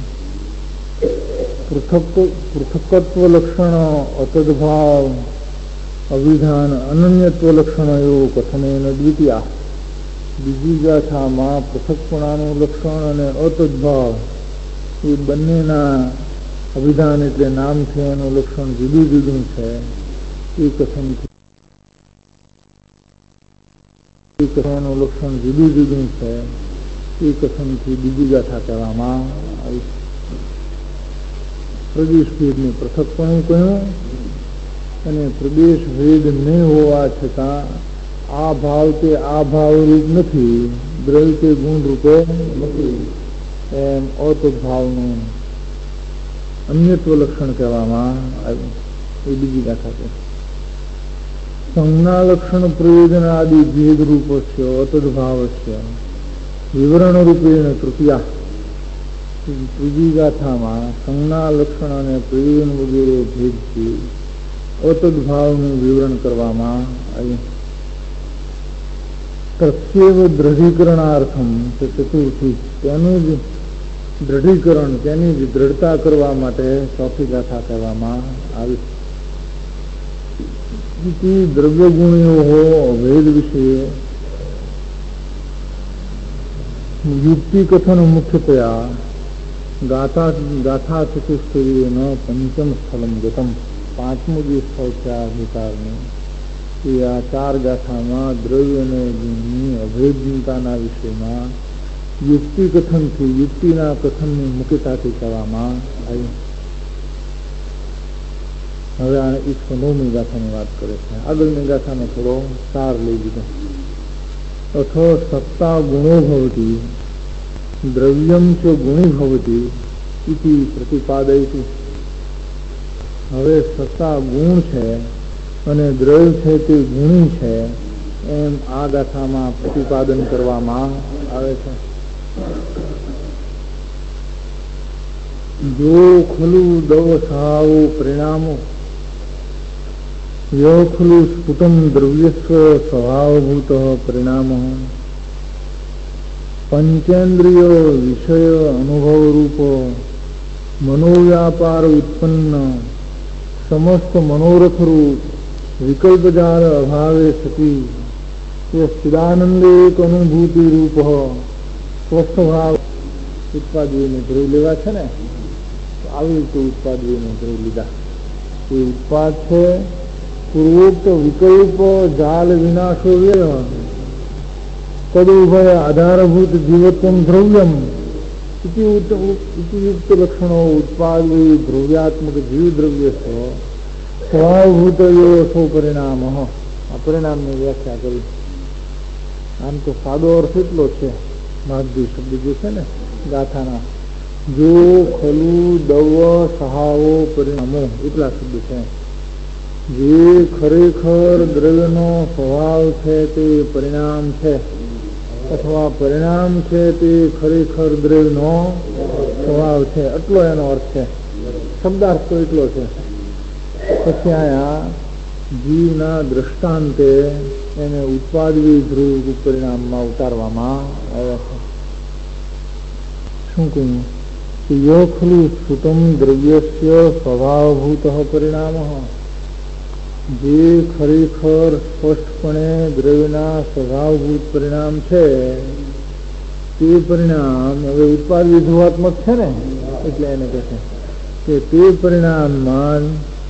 પૃથકત્વ લક્ષણ અતદ્ભાવ અવિધાન અનન્યત્વ લક્ષણ એવું કથનેન દ્વિતીયા. બીજી ગાથામાં પૃથકપણાનું લક્ષણ અને અતદ્ભાવ એ બંનેના અવિધાન એટલે નામ છે એનું લક્ષણ જુદું જુદું છે. એ કથનથી એનું લક્ષણ જુદું જુદું છે. એ કથનથી બીજી ગાથા કહેવામાં આવી. પ્રદેશ ભેદને પૃથકપણું કહ્યું અને પ્રદેશ ભેદ નહીં હોવા છતાં આ ભાવ તે આ ભાવ રૂપ નથી, દ્રવ્ય તે ગુણ રૂપે નથી એમ અતદ્ભાવનું અન્યત્વ લક્ષણ કહેવામાં આવ્યું. એ બીજી ગાથા છે. સંજ્ઞા લક્ષણ પ્રયોજન આદિ ભેદ રૂપસ્ય અતદ્ભાવસ્ય વિવરણ રૂપેણ તૃતીયા. ત્રીજી ગાથામાં સંજ્ઞા લક્ષણ અને પ્રયોજન વગેરે ભેદથી અતદ્ભાવનું વિવરણ કરવામાં આવ્યું. તસ્યૈવ દ્રઢીકરણાર્થમ ચતુર્થી. તેનું જ દ્રઢીકરણ, તેની જ દ્રઢતા કરવા માટે ચોથી ગાથા કહેવામાં આવી. દ્રવ્ય ગુણ્યો ભેદ વિશે યુક્તિ કથન મુખ્યતયા ગાથા ચતુષ્ટય ન પંચમ સ્થલમ ગતમ. 5મું જે સ્થળ છે આ અધિકારનું એ આ 4 ગાથામાં દ્રવ્ય અને ગુણની અભેદતાના વિષયમાં યુક્તિ કથનથી, યુક્તિના કથનની મુખ્યતાથી કહેવામાં આવી. હવે આ 109મી ગાથાની વાત કરે છે. આગળની ગાથાનો થોડો સાર લઈ લીધો. અથ સત્તા ગુણો ભવતી દ્રવ્યમ ચ ગુણી ભવતી ઇતિ પ્રતિપાદયતિ. હવે સત્તા ગુણ છે અને દ્રવ્ય છે તે ગુણી છે એમ આ ગાથામાં પ્રતિપાદન કરવામાં આવે છે. જો ખલુ દવસાવો પરિણામો યો ખલુ સ્ફુટમ દ્રવ્યસ્વ સ્વભાવભૂત પરિણામ પંચેન્દ્રિય વિષય અનુભવ રૂપ મનોવ્યાપાર ઉત્પન્ન સમસ્ત મનોરથ રૂપ વિકલ્પજાલ અભાવે સતી એ સ્થિદાનંદે એક અનુભૂતિ રૂપ સ્વસ્થ ભાવ. ઉત્પાદીને ધ્રુવ લેવા છે ને, તો આવી રીતે ઉત્પાદીને ધ્રુવ લીધા. એ ઉત્પાદ છે પૂર્વોક્ત વિકલ્પ જાલ વિનાશો વ્યય તદુભય આધારભૂત જીવત્વમ દ્રવ્યમ યુક્ત લક્ષણો ઉત્પાદ દ્રવ્યાત્મક જીવ દ્રવ્ય સ્વભાવભૂત સો પરિણામ. આ પરિણામની વ્યાખ્યા કરી. આમ તો સાદો અર્થ એટલો છે. માધ્ય શબ્દ જે છે ને ગાથાના, જો ખલુ દવ સહાવો પરિણામો એટલા શબ્દ છે. જે ખરેખર દ્રવ્યનો સ્વભાવ છે તે પરિણામ છે, અથવા પરિણામ છે તે ખરેખર દ્રવ્યનો સ્વભાવ છે, એટલો એનો અર્થ છે. શબ્દાર્થ તો એટલો છે. પછી આયા જીવના દ્રષ્ટાંતે એને ઉત્પાદવી ધ્રુવ પરિણામમાં ઉતારવામાં આવ્યા છે. શું કહ્યું? यो खलु श्रुतम द्रव्यस्य स्वभावभूतः परिणामः। જે ખરેખર સ્પષ્ટપણે દ્રવ્યના સ્વભાવભૂત પરિણામ છે તે પરિણામ હવે ઉત્પાદ વિધુવાત્મક છે ને, એટલે એને કહે છે કે તે પરિણામમાં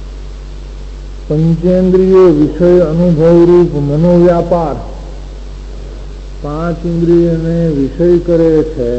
પંચેન્દ્રિય વિષય અનુભવરૂપ મનોવ્યાપાર, 5 ઇન્દ્રિયને વિષય કરે છે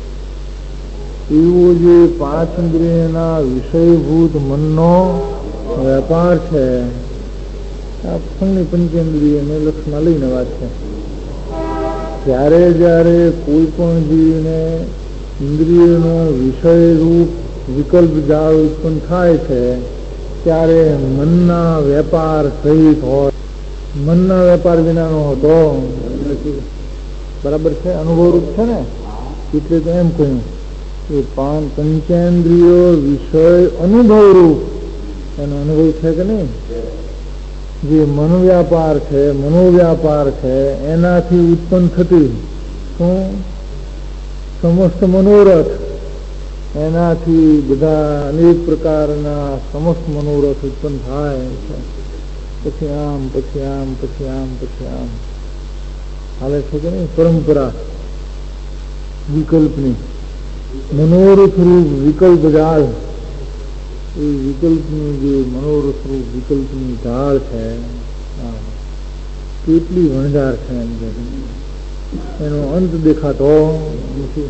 એવો જે 5 ઇન્દ્રિયના વિષયભૂત મનનો વેપાર છે, આ પંચેન્દ્રિયને લક્ષમાં લઈને વાત છે. જ્યારે જ્યારે કોઈ પણ જીવને ઇન્દ્રિયનો વિષયરૂપ વિકલ્પ જાળ ઉત્પન્ન થાય છે ત્યારે મનના વેપાર સહિત હોય. મનના વેપાર વિનાનો હતો બરાબર છે, અનુભવરૂપ છે ને, એટલે તો એમ કહ્યું કે પંચેન્દ્રિયો વિષય અનુભવરૂપ, એનો અનુભવ છે કે નહીં, જે મનોવ્યાપાર છે એનાથી ઉત્પન્ન થતી શું સમસ્ત મનોરથ, એનાથી બધા અનેક પ્રકારના સમસ્ત મનોરથ ઉત્પન્ન થાય છે. પછી આમ પછી આમ પછી આમ પછી આમ હાલે છે કે નહીં, પરંપરા વિકલ્પની મનોરથ રૂપ વિકલ્પ જાળ, એ વિકલ્પની જે મનોરથ રૂપ વિકલ્પની ઢાળ છે કેટલી વણઝાર છે એમ કે એનો અંત દેખાતો નથી.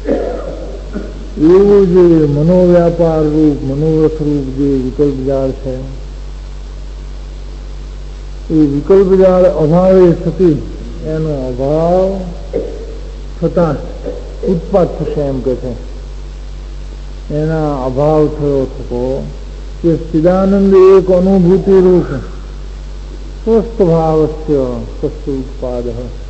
એવું જે મનોવ્યાપાર રૂપ મનોરથ રૂપ જે વિકલ્પ જાળ છે એ વિકલ્પ જાળ અભાવે થતી, એનો અભાવ થતા ઉત્પાદ થશે એમ કે છે. એના અભાવ થયો થતો કે ચિદાનંદ એક અનુભૂતિ રૂપ સ્વસ્થ ભાવસ્ય સ્વસ્થ ઉત્પાદ.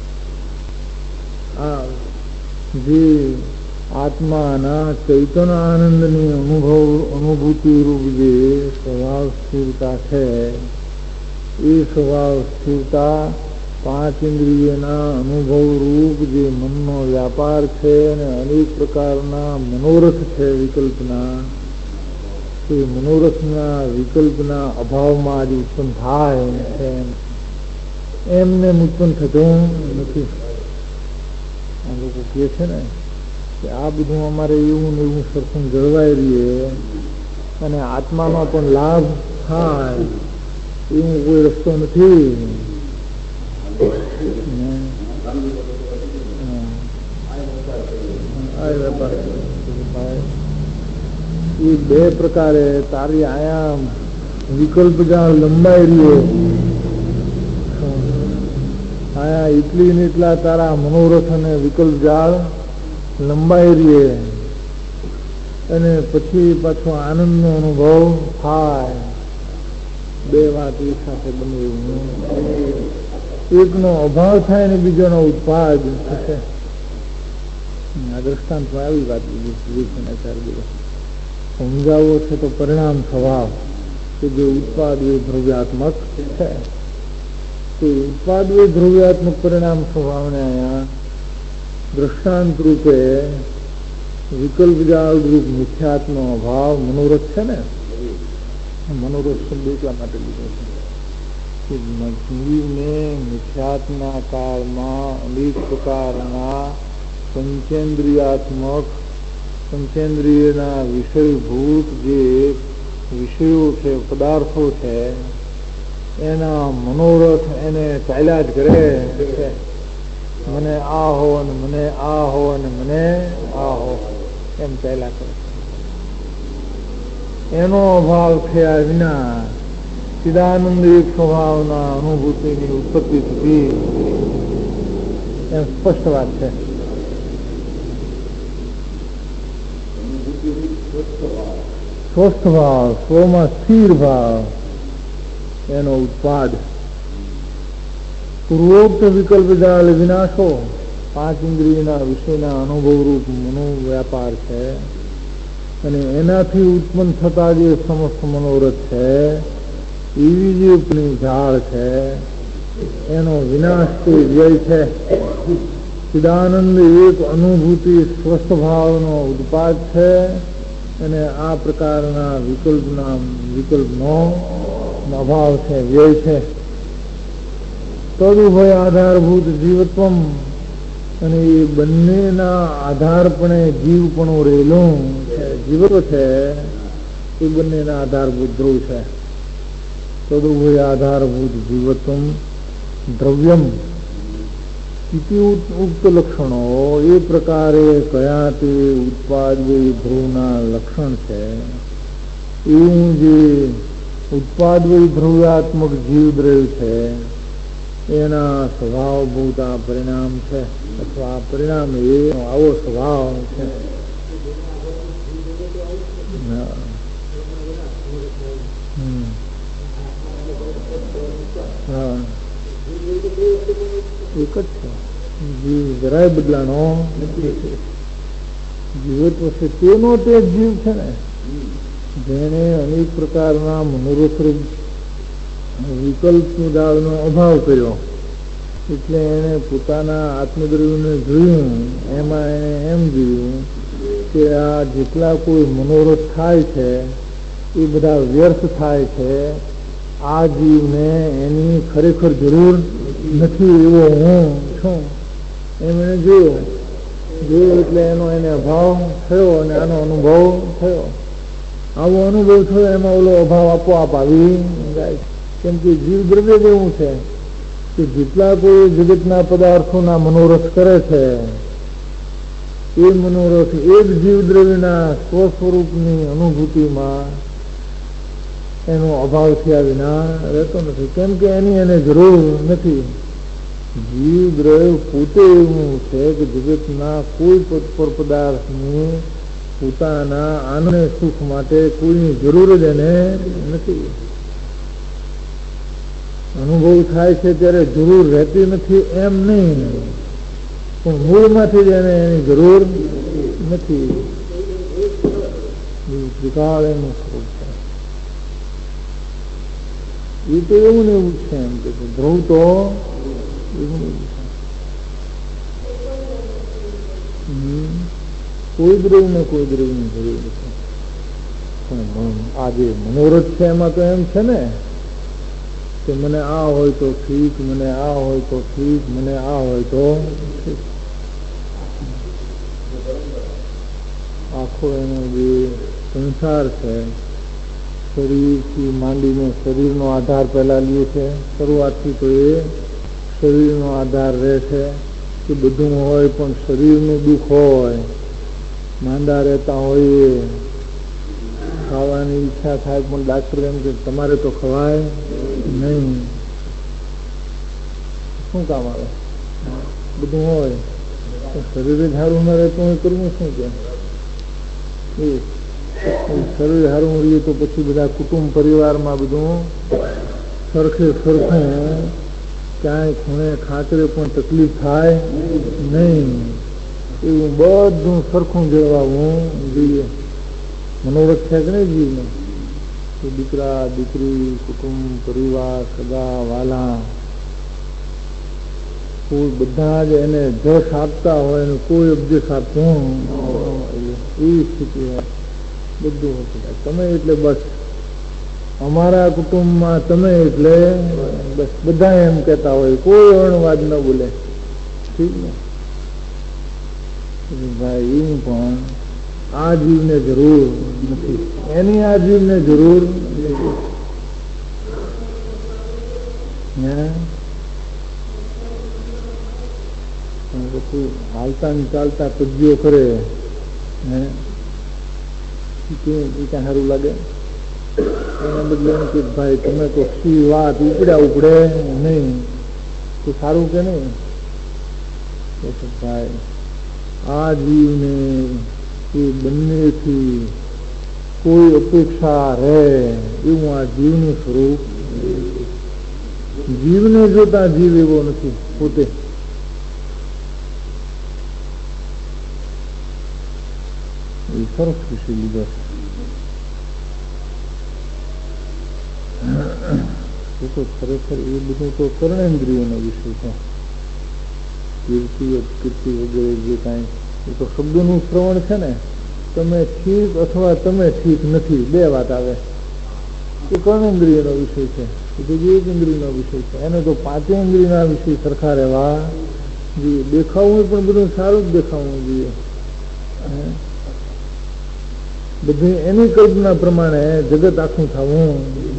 આ જે આત્માના ચૈતન્ય આનંદની અનુભૂતિ રૂપ જે સ્વભાવ સ્થિરતા છે એ સ્વભાવ સ્થિરતા 5 ઇન્દ્રિયના અનુભવ રૂપ જે મનનો વ્યાપાર છે અને અનેક પ્રકારના મનોરથ છે વિકલ્પના, એ મનોરથના વિકલ્પના અભાવમાં જ ઉત્પન્ન થાય છે, એમને ઉત્પન્ન થતું નથી. આ લોકો કહે છે ને કે આ બધું અમારે એવું ને એવું સરખું જળવાઈ રહીએ અને આત્મામાં પણ લાભ થાય એવું કોઈ રસ્તો નથી. એ 2 પ્રકારે તારી આયામ વિકલ્પ જાળ લંબાઈ રહ્યો, આયા એટલી ને એટલા તારા મનોરથ અને વિકલ્પ જાળ લંબાઈ રહીએ અને પછી પાછો આનંદનો અનુભવ થાય. 2 વાત એક સાથે બને એવું, એકનો અભાવ થાય ને બીજોનો ઉત્પાદ થશે. આ દ્રષ્ટાંતમાં આવી વાત સમજાવવો છે તો પરિણામ સ્વભાવ કે જે ઉત્પાદ એ ધ્રુવ્યાત્મક છે, તે ઉત્પાદ એ ધ્રુવ્યાત્મક પરિણામ સ્વભાવને અહીંયા દ્રષ્ટાંત રૂપે વિકલ્પ જાળ રૂપ મિથ્યાત્મનો અભાવ મનોરથ છે ને, મનોરથ શબ્દ એટલા માટે લીધો છે કે જીવને મિથ્યાત્મના કાળમાં અનેક પ્રકારના પંચેન્દ્રિયના વિષયભૂત જે વિષયો છે પદાર્થો છે એના મનોરથ એને ચાલ્યા જ કરે છે. મને આ હો અને મને આ હો અને મને આ હો એમ ચાલ્યા કરે. એનો અભાવ થયા વિના ચિદાનંદ એક સ્વભાવના અનુભૂતિની ઉત્પત્તિ થતી એમ સ્પષ્ટ વાત છે. સ્વસ્થ ભાવ, સ્વમાં સ્થિર ભાવ, એનો ઉત્પાદ. પૂર્વોક્ત વિકલ્પ જાળ વિનાશો 5 ઇન્દ્રિયના વિષયના અનુભવરૂપ મનોવ્યાપાર છે અને એનાથી ઉત્પન્ન થતા જે સમસ્ત મનોરથ છે એવી જે ઝાડ છે એનો વિનાશ તે વ્યય છે. ચિદાનંદ એક અનુભૂતિ સ્વસ્થ ભાવનો ઉત્પાદ છે અને આ પ્રકારના વિકલ્પનો અભાવ છે, વ્યય છે. તદુભય આધારભૂત જીવત્વમ, અને એ બંનેના આધારપણે જીવપણું રહેલું છે, જીવત્વ છે એ બંનેના આધારભૂત ધ્રુવ છે. તદુભય આધારભૂત જીવત્વમ દ્રવ્યમ ઇતિ ઉક્ત લક્ષણો, એ પ્રકારે કયા તે ઉત્પાદય ધ્રુવના લક્ષણ છે. એવું જે ઉત્પાદય ધ્રુવાત્મક જીવદ્રવ્ય છે એના સ્વભાવભૂત આ પરિણામ છે, અથવા આ પરિણામ એ આવો સ્વભાવ છે. હા, એક જ છે. જીવ જરાય બદલાનો નથી. જીવત્વ છે તેનો તે જીવ છે ને, જેને અનેક પ્રકારના મનોરથ વિકલ્પ દાળનો અભાવ કર્યો, એટલે એને પોતાના આત્મદ્રવ્યને જોયું. એમાં એને એમ જોયું કે આ જેટલા કોઈ મનોરથ થાય છે એ બધા વ્યર્થ થાય છે. આ જીવને એની ખરેખર જરૂર નથી, એવો હું છું એમ એને જોયું. એટલે એનો એને અભાવ થયો અને આનો અનુભવ થયો. આવો અનુભવ થયો એમાં ઓલો અભાવ આપોઆપ આવી જાય. કેમ કે જીવ દ્રવ્ય જેવું છે કે જેટલા કોઈ જગતના પદાર્થોના મનોરથ કરે છે એ મનોરથ એક જીવ દ્રવ્યના સ્વસ્વરૂપની અનુભૂતિમાં એનો અભાવ થયા વિના રહેતો નથી. કેમ કે એની એને જરૂર નથી. જીવ દ્રવ્ય પોતે એવું છે કે જગતના કોઈ તત્પર પદાર્થની પોતાના આનંદ સુખ માટે કોઈની જરૂર જ એને નથી. અનુભવ થાય છે ત્યારે જરૂર રહેતી નથી એમ નહીં, પણ મૂળમાંથી જ એને એની જરૂર નથી. ત્રિકાળ એનું સ્વરૂપ છે. એ તો એવું ને એવું છે. એમ કે ધ્રુવ તો એવું કોઈ દ્રવ્ય ને કોઈ દ્રવ્યની જરૂર નથી. પણ આ જે મનોરથ છે એમાં તો એમ છે ને કે મને આ હોય તો ઠીક, મને આ હોય તો ઠીક, મને આ હોય તો ઠીક. આખો એનો જે સંસાર છે, શરીરથી માંડીને શરીરનો આધાર પહેલા લે છે. શરૂઆતથી તો એ શરીરનો આધાર રહે છે કે બધું હોય પણ શરીરનું દુઃખ હોય. માંદા રહેતા હોય, ખાવાની ઈચ્છા થાય પણ ડાક્ટર એમ કે તમારે તો ખવાય નહીં. શું કામ આવે? બધું હોય શરીર સારું ન રહેતું હોય કરવું શું? કે શરીર સારું રહીએ તો પછી બધા કુટુંબ પરિવારમાં બધું સરખે સરખું ક્યાંય ખૂણે ખાતરે પણ તકલીફ થાય નહીં. એવું બધું સરખું જળવાવું જોઈએ. મનોરથ છે કે નહીં જીવને? દીકરા દીકરી, કુટુંબ પરિવાર, સગા વાલા, કોઈ બધા જ એને જશ આપતા હોય અને કોઈ અબજસ આપતું એવી સ્થિતિ હોય. બધું તમે એટલે બસ અમારા કુટુંબમાં તમે એટલે બસ બધા એમ કહેતા હોય, કોઈ અણવાદ ન બોલે. ઠીક ને ભાઈ? એવું પણ આ જીવને જરૂર નથી, એની આ જીવને જરૂર નથી. પછી હાલતા ને ચાલતા કજ્યો કરે ક્યાં સારું લાગે? એના બદલે એમ કે ભાઈ તમે તો સી વાત ઉપડે નહીં તો સારું કે નહીં? ભાઈ આ જીવને એ બંનેથી કોઈ અપેક્ષા રહે એવું આ જીવનું સ્વરૂપ. જીવને જોતા જીવ એવો નથી પોતે. એ સરસ વિષય લીધો છે. તો ખરેખર એ બધું તો કર્ણેન્દ્રિયોનો વિષય છે. કીર્તિ અપકીર્તિ વગેરે જે કાંઈ એ તો શબ્દોનું શ્રવણ છે ને, તમે ઠીક અથવા તમે ઠીક નથી, બે વાત આવે. એ કર્ણેન્દ્રિયનો વિષય છે, બીજી એક ઇન્દ્રિયનો વિષય છે. એને તો પાંચે ઇન્દ્રિયના વિષય સરખા રહેવા જોઈએ. દેખાવું પણ બધું સારું જ દેખાવું જોઈએ. બધી એની કલ્પના પ્રમાણે જગત આખું થવું.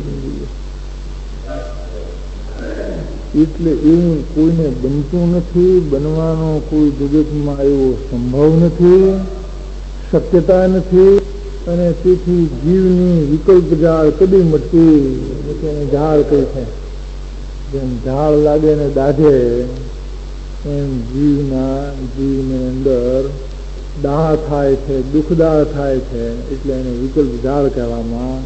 એટલે એવું કોઈને બનતું નથી, બનવાનો કોઈ જગતમાં એવો સંભવ નથી, શક્યતા નથી. અને તેથી જીવની વિકલ્પ ઝાડ કદી મટતી એને ઝાડ કહી છે. જેમ ઝાડ લાગે ને દાઢે એમ જીવની અંદર દાહ થાય છે, દુઃખદાહ થાય છે. એટલે એને વિકલ્પ ઝાડ કહેવામાં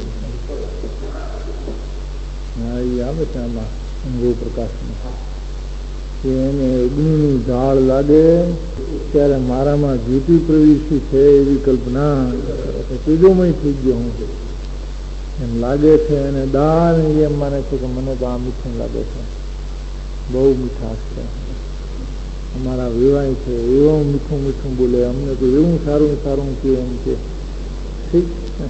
આવે છે. આમાં અનુભવ પ્રકાશમાં કે એને અગ્નિની ઝાડ લાગે ત્યારે મારામાં જ્યોતિ પ્રવેશી છે એવી કલ્પના તેજોમય થઈ ગયો હું એમ લાગે છે. અને દાન એમ માને છે કે મને તો આ મીઠું લાગે છે, બહુ મીઠાશ છે. અમારા વેવાય છે એવું મીઠું મીઠું બોલે, અમને તો એવું સારું સારું કે એમ કે ઠીક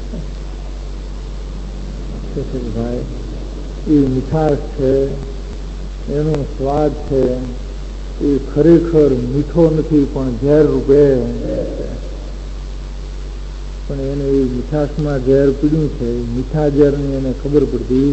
ભાઈ એ મીઠાશ છે, એનો સ્વાદ છે એ ખરેખર મીઠો નથી પણ ઝેર રૂપે. પણ એને એ મીઠાશમાં ઝેર પીડ્યું છે, મીઠા ઝેરની એને ખબર પડતી.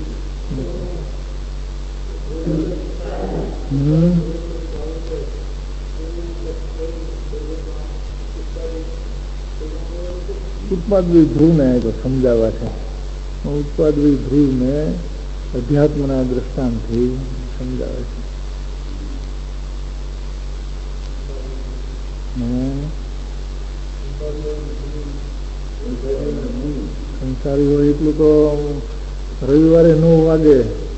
ઉત્પાદવી ધ્રુવને તો સમજાવવા છે. ઉત્પાદવી ધ્રુવને અધ્યાત્મના દ્રષ્ટાંતથી સમજાવે છે. સંસારી હોય એટલું તો રવિવારે 9 વાગે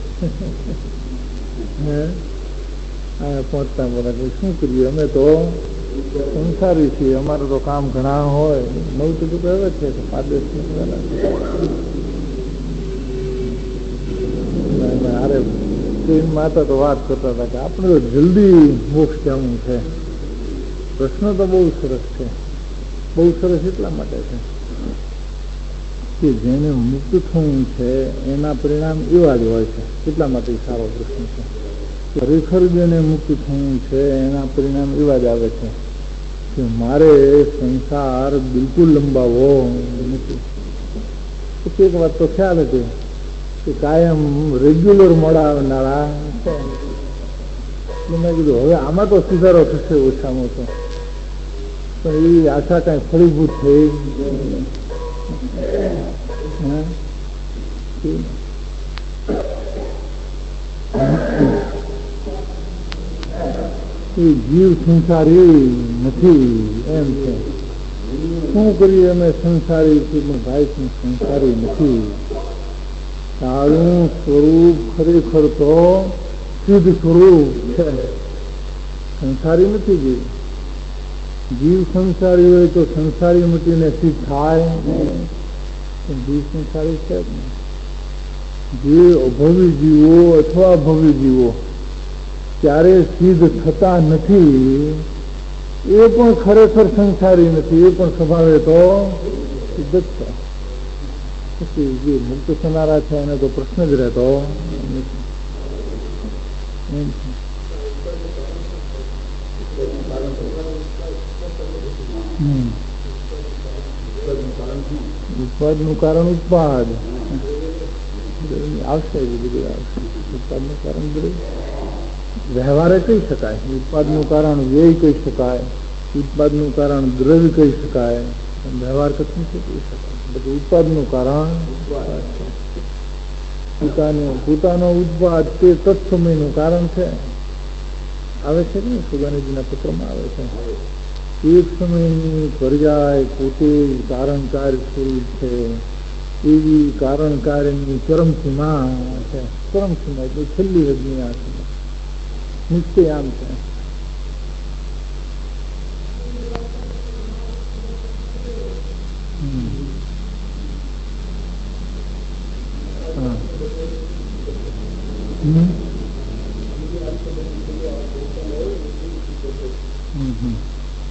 પહોંચતા બોલા શું કરીએ, અમે તો સંસારી છીએ, અમારે તો કામ ઘણા હોય. 9 તો કહે છે કે 5-10 અરે માતા તો વાત કરતા હતા કે આપણે તો જલ્દી મોક્ષ જવું છે. પ્રશ્ન તો બહુ સરસ છે, બહુ સરસ એટલા માટે છે કે જેને મુક્ત થવું છે એના પરિણામ એવા જ હોય છે. એટલા માટે સારો પ્રશ્ન છે. ખરેખર જેને મુક્ત થવું છે એના પરિણામ એવા જ આવે છે કે મારે સંસાર બિલકુલ લંબાવવો નથી. એક વાત તો ખ્યાલ હતી કે કાયમ રેગ્યુલર મોડા આવનારા છે. મેં કીધું હવે આમાં તો સુધારો થશે ઓછામાં ઓછો, પણ એ આશા કઈ ફળીભૂત થઈ. એ જીવ સંસારી નથી એમ છે. શું કરીએ અમે સંસારી છીએ, પણ ભાઈ સંસારી નથી. તારું સ્વરૂપ ખરેખર તો સિદ્ધ સ્વરૂપ છે, સંસારી નથી. જીવ સંસારી હોય તો સંસારી મટીને સિદ્ધ થાય. જીવ સંસારી છે જ ને. જે અભવી જીવો અથવા ભવી જીવો ત્યારે સિદ્ધ થતા નથી એ પણ ખરેખર સંસારી નથી, એ પણ સ્વભાવે તો સિદ્ધ જ છે. પછી જે મુક્ત થનારા છે એને તો પ્રશ્ન જ રહેતો ઉત્પાદ નું કારણ ઉત્પાદ આવશે, બધું આવશે. ઉત્પાદ નું કારણ બધું વ્યવહારે કહી શકાય. ઉત્પાદ નું કારણ વ્યય કહી શકાય, ઉત્પાદ નું કારણ દ્રવ્ય કહી શકાય, વ્યવહાર કશું નથી કહી શકાય. બધું ઉત્પાદ નું કારણ પોતાનો ઉત્પાદ તે તત્સમય નું કારણ છે. આવે છે ને સુગાનીજીના પત્રમાં આવે છે. એક સમયની પર્યાય પોતે કારણકાર સ્વરૂપ છે, એવી કારણકારની ચરમસીમા છે. ચરમસીમા એટલે છેલ્લી હદની આ સીમા નિશ્ચય આમ છે.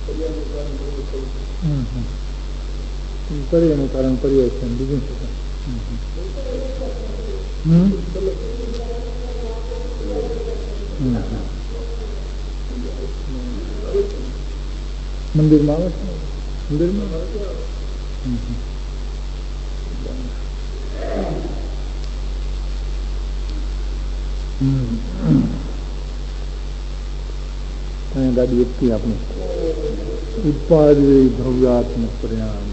કાર્યનું કારણ પર્યાય છે, બીજું શું? મંદિરમાં આવે છે, મંદિરમાં ગાડી એકથી આપણે ઉત્પાદ ભવ્યાત્મક પરિણામ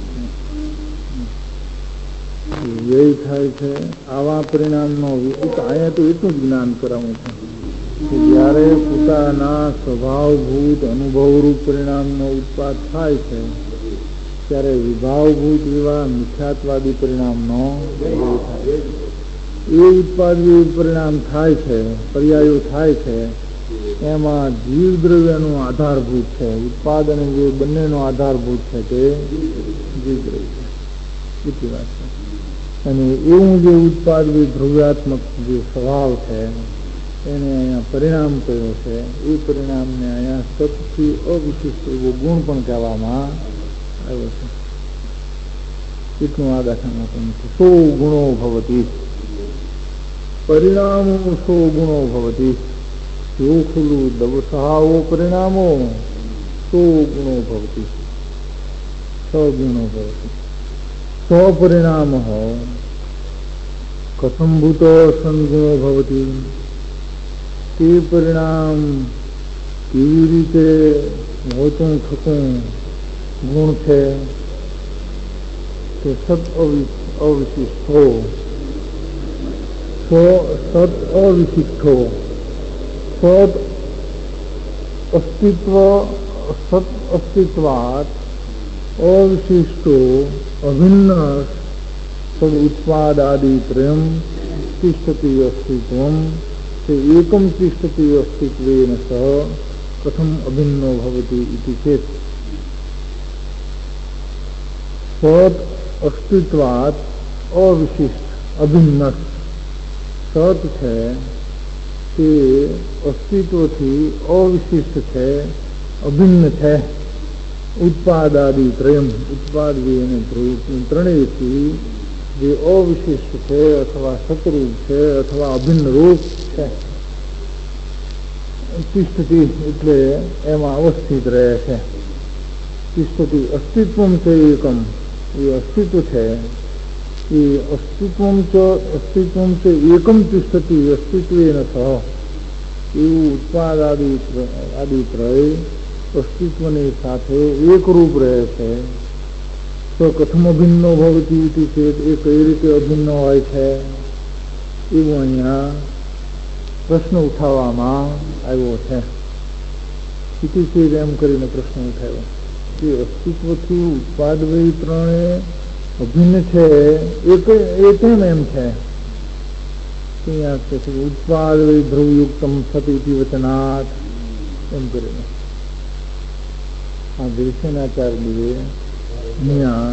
વ્યય થાય છે. આવા પરિણામનો અહીંયા તો એટલું જ જ્ઞાન કરાવું છું કે જ્યારે પોતાના સ્વભાવભૂત અનુભવરૂપ પરિણામનો ઉત્પાદ થાય છે ત્યારે વિભાવભૂત એવા મિથ્યાત્વાદી પરિણામનો થાય. એ ઉત્પાદ પરિણામ થાય છે, પર્યાયો થાય છે, એમાં જીવ દ્રવ્યનો આધારભૂત છે. ઉત્પાદ અને જે બંનેનો આધારભૂત છે તે જીવ દ્રવ્ય છે, એટલી વાત છે. અને એવું જે ઉત્પાદ ધ્રુવ્યાત્મક જે સ્વભાવ છે એને અહીંયા પરિણામ કયો છે. એ પરિણામને અહીંયા સતથી અવિશિષ્ટ એવો ગુણ પણ કહેવામાં આવ્યો છે. એટલું આ દાખામાં કહ્યું છે. 100 ગુણો ભવતી પરિણામો 100 ગુણો ભવતી. એવું ખુલ્લું દવસહાઓ પરિણામો 100 ગુણો ભવતી. 100 ગુણો ભવતી. 100 પરિણામ કથમ ભૂત સંગુણો ભવતી. તે પરિણામ કેવી રીતે હોતું થતું ગુણ છે કે સત અવિશિષ્ટો. સત અવિશિષ્ટો સત અસ્તિત્વ સત અસ્તિત્વાત અવિશિષ્ટો અભિન્ન સદ ઉત્પાદાદિ ત્રયમ તિષ્ઠતિ અસ્તિત્વમ તે એકમ તિષ્ઠતિ અસ્તિત્વેન સહ કથમ અભિન્નો ભવતિ ઇતિ ચેત. સત અસ્તિત્વાત અવિશિષ્ટ અભિન્ન. સત છે તે અસ્તિત્વથી અવિશિષ્ટ છે, અભિન્ન છે. ઉત્પાદાદિ ત્રયમ ઉત્પાદ અને ત્રણેયથી જે અવિશિષ્ટ છે અથવા સતરૂપ છે અથવા અભિન્ન રૂપ છે. તિષ્ઠતિ એટલે એમાં અવસ્થિત રહે છે. તિષ્ઠતિ અસ્તિત્વમ છે એકમ. એ અસ્તિત્વ છે એ અસ્તિત્વમ છે એકમ તિષ્ઠતિ અસ્તિત્વેન સહ. એવું ઉત્પાદાદિ ત્રય અસ્તિત્વની સાથે એકરૂપ રહે છે. તો કથમ અભિન્નો ભવતી ઇતિ ચેત. એ કઈ રીતે અભિન્ન હોય છે એવું અહીંયા પ્રશ્ન ઉઠાવવામાં આવ્યો છે. ઇતિ ચેત એમ કરીને પ્રશ્ન ઉઠાવ્યો કે અસ્તિત્વથી ઉત્પાદ વય ત્રણે અભિન્ન છે એ કેમ એમ છે. ઉત્પાદ વય ધ્રુવયુક્તમ સતી વચનાથ એમ કરીને આ દેશનાચાર્યએ અહીંયા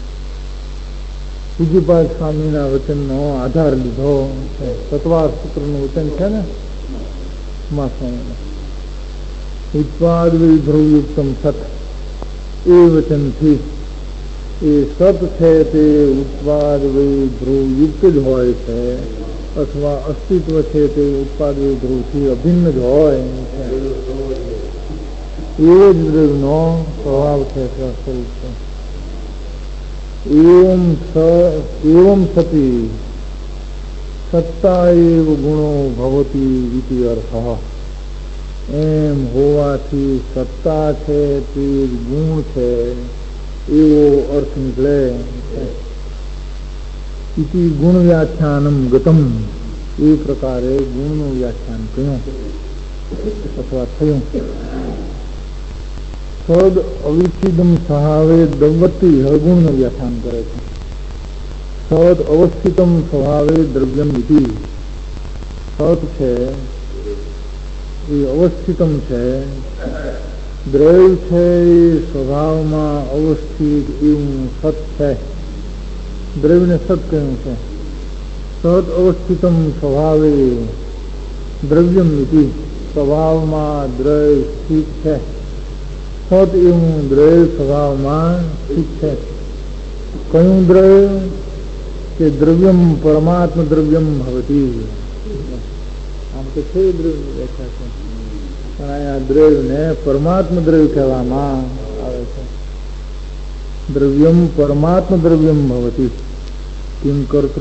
પૂજ્યપાદ સ્વામીના વચનનો આધાર લીધો છે. સત્વાર સૂત્રનું વચન છે ને સ્વામીને ઉત્પાદ વય ધ્રુવયુક્તમ સત. એ વચનથી એ સત છે તે ઉત્પાદ વય ધ્રુવયુક્ત જ હોય છે અથવા અસ્તિત્વ છે તે ઉત્પાદ વય ધ્રુવથી અભિન્ન જ હોય છે. એવો જ દ્રવ્યનો સ્વભાવ છે, સ્વરૂપ છે. એવમ સતી સત્તા એવ ગુણો ભવતી ઇતિ અર્થ. એમ હોવાથી સત્તા છે તે ગુણ છે એવો અર્થ નીકળે. ઇતિ ગુણ વ્યાખ્યાનમ ગતમ. એ પ્રકારે ગુણનું વ્યાખ્યાન કહ્યું અથવા થયું. સદ અવિચ્છિદમ સહાવે દવતી હળગુણનું વ્યાખ્યાન કરે છે. સદ અવસ્થિતમ સ્વભાવે દ્રવ્યમ ઇતિ. સત છે એ અવસ્થિતમ છે, દ્રવ્ય છે એ સ્વભાવમાં અવસ્થિત એવું સત છે. દ્રવ્યને સત કહ્યું છે. સદ અવસ્થિતમ સ્વભાવે દ્રવ્યમ ઇતિ. સ્વભાવમાં દ્રવ્ય સ્થિત છે. સત એવું દ્રવ્ય સ્વભાવમાં સ્થિત છે. કયું દ્રવ્ય? કે દ્રવ્યમ પરમાત્મ દ્રવ્યમ ભવતી. આમ તો છે દ્રવ્ય વ્યાખ્યા છે, પણ અહીંયા દ્રવ્યને પરમાત્મ દ્રવ્ય કહેવામાં આવે છે. દ્રવ્યમ પરમાત્મ દ્રવ્યમ ભવતી. કિમ કર્તૃ,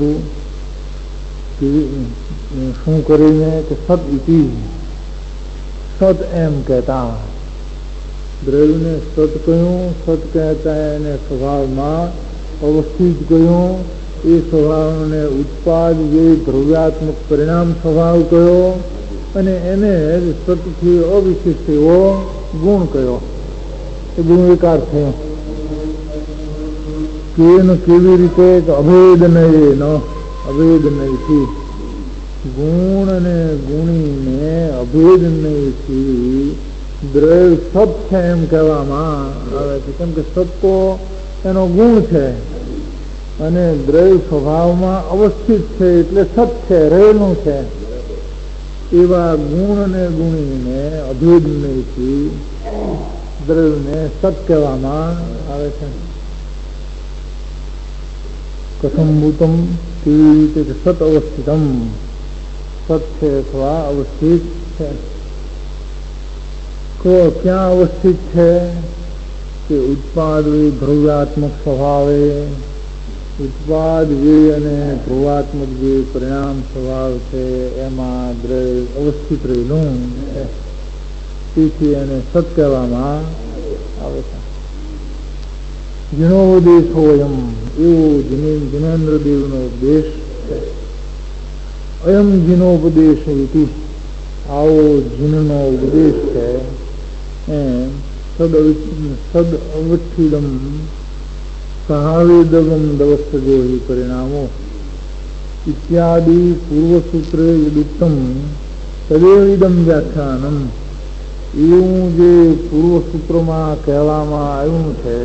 શું કરીને? કે સત ઇતિ, સત એમ કહેતા. દ્રવ્યને સત કહ્યું, સત કહેતા એને સ્વભાવમાં અવસ્થિત કહ્યું. એ સ્વભાવને ઉત્પાદ જે દ્રવ્યાત્મક પરિણામ સ્વભાવ કયો, અને એને સતથી અવિશિષ્ટ એવો ગુણ કયો. એ ગુણ વિકાર થયો. કેવી રીતે? અભેદ નહીં, અભેદ નહીંથી ગુણ અને ગુણીને અભેદ નહીંથી દ્રવ્ય સત છે એમ કહેવામાં આવે છે. કેમ કે સત તો એનો ગુણ છે અને દ્રવ્ય સ્વભાવમાં અવસ્થિત છે એટલે સત છે, રહેલું છે. એવા ગુણ અને ગુણીને અભેદ નહીંથી દ્રવ્યને સત કહેવામાં આવે છે. કથમભૂતમ, કેવી રીતે? સત અવસ્થિતમ, સત છે અથવા અવસ્થિત છે. ક્યાં અવસ્થિત છે? કે ઉત્પાદ ધ્રુવાત્મક સ્વભાવે, ઉત્પાદ વે અને ધ્રુવાત્મક જે પરિણામ સ્વભાવ છે એમાં દ્રવ્ય અવસ્થિત રહેલું છે. તેથી એને સત કહેવામાં આવે છે. જીર્ણોપદેશ હોય એવો જીનેન્દ્રદેવનો ઉપદેશ છે. અયમ જીર્ણોપદેશ ઇતિ, આવો જીર્ણનો ઉપદેશ છે. સદ અવચ્છિદમ સહાવેદગમ દવસ્તજો હિ પરિણામો ઇત્યાદિ પૂર્વસૂત્રે યદુક્તમ તદેવિદમ વ્યાખ્યાનમ. એવું જે પૂર્વસૂત્રમાં કહેવામાં આવ્યું છે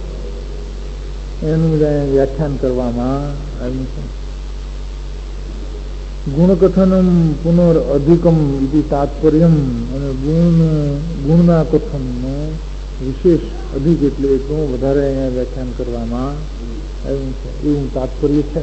એનું વ્યાખ્યાન કરવામાં આવ્યું છે. ગુણકથનમ પુનર અધિકમ ઇતિ તાત્પર્યમ, અને ગુણના કથનનો વિશેષ અધિક એટલે એટલું વધારે અહીંયા વ્યાખ્યાન કરવામાં આવ્યું છે, એવું તાત્પર્ય છે.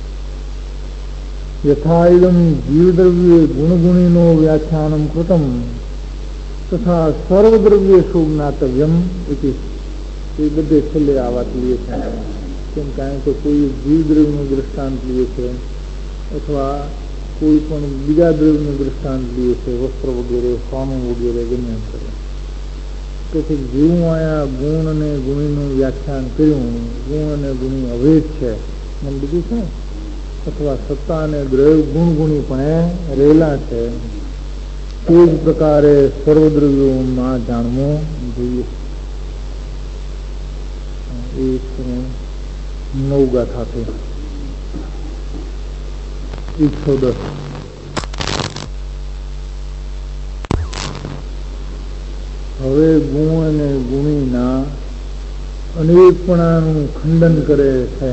યથા ઇદમ જીવદ્રવ્ય ગુણગુણીનો વ્યાખ્યાનમ કૃતમ તથા સર્વદ્રવ્યેષુ જ્ઞાતવ્યમ ઇતિ. એ બધે છેલ્લે આ વાત લઈએ છે. કેમ કારણ કે કોઈ જીવદ્રવ્યનું દૃષ્ટાંત લે છે અથવા કોઈ પણ બીજા દ્રવ્યનું દૃષ્ટાંત લે છે, વસ્ત્ર વગેરે, સોનું વગેરે ગમે કરે. તેથી જેવું અહીંયા ગુણ અને ગુણીનું વ્યાખ્યાન કર્યું, ગુણ અને ગુણી અભેદ છે એમ બીજું છે, અથવા સત્તા અને દ્રવ્ય ગુણ ગુણી પણ રહેલા છે, તે જ પ્રકારે સર્વદ્રવ્યોમાં જાણવું જોઈએ. 9 ગાથાથી 110. હવે ગુણ અને ગુણીના અનેકપણાનું ખંડન કરે છે.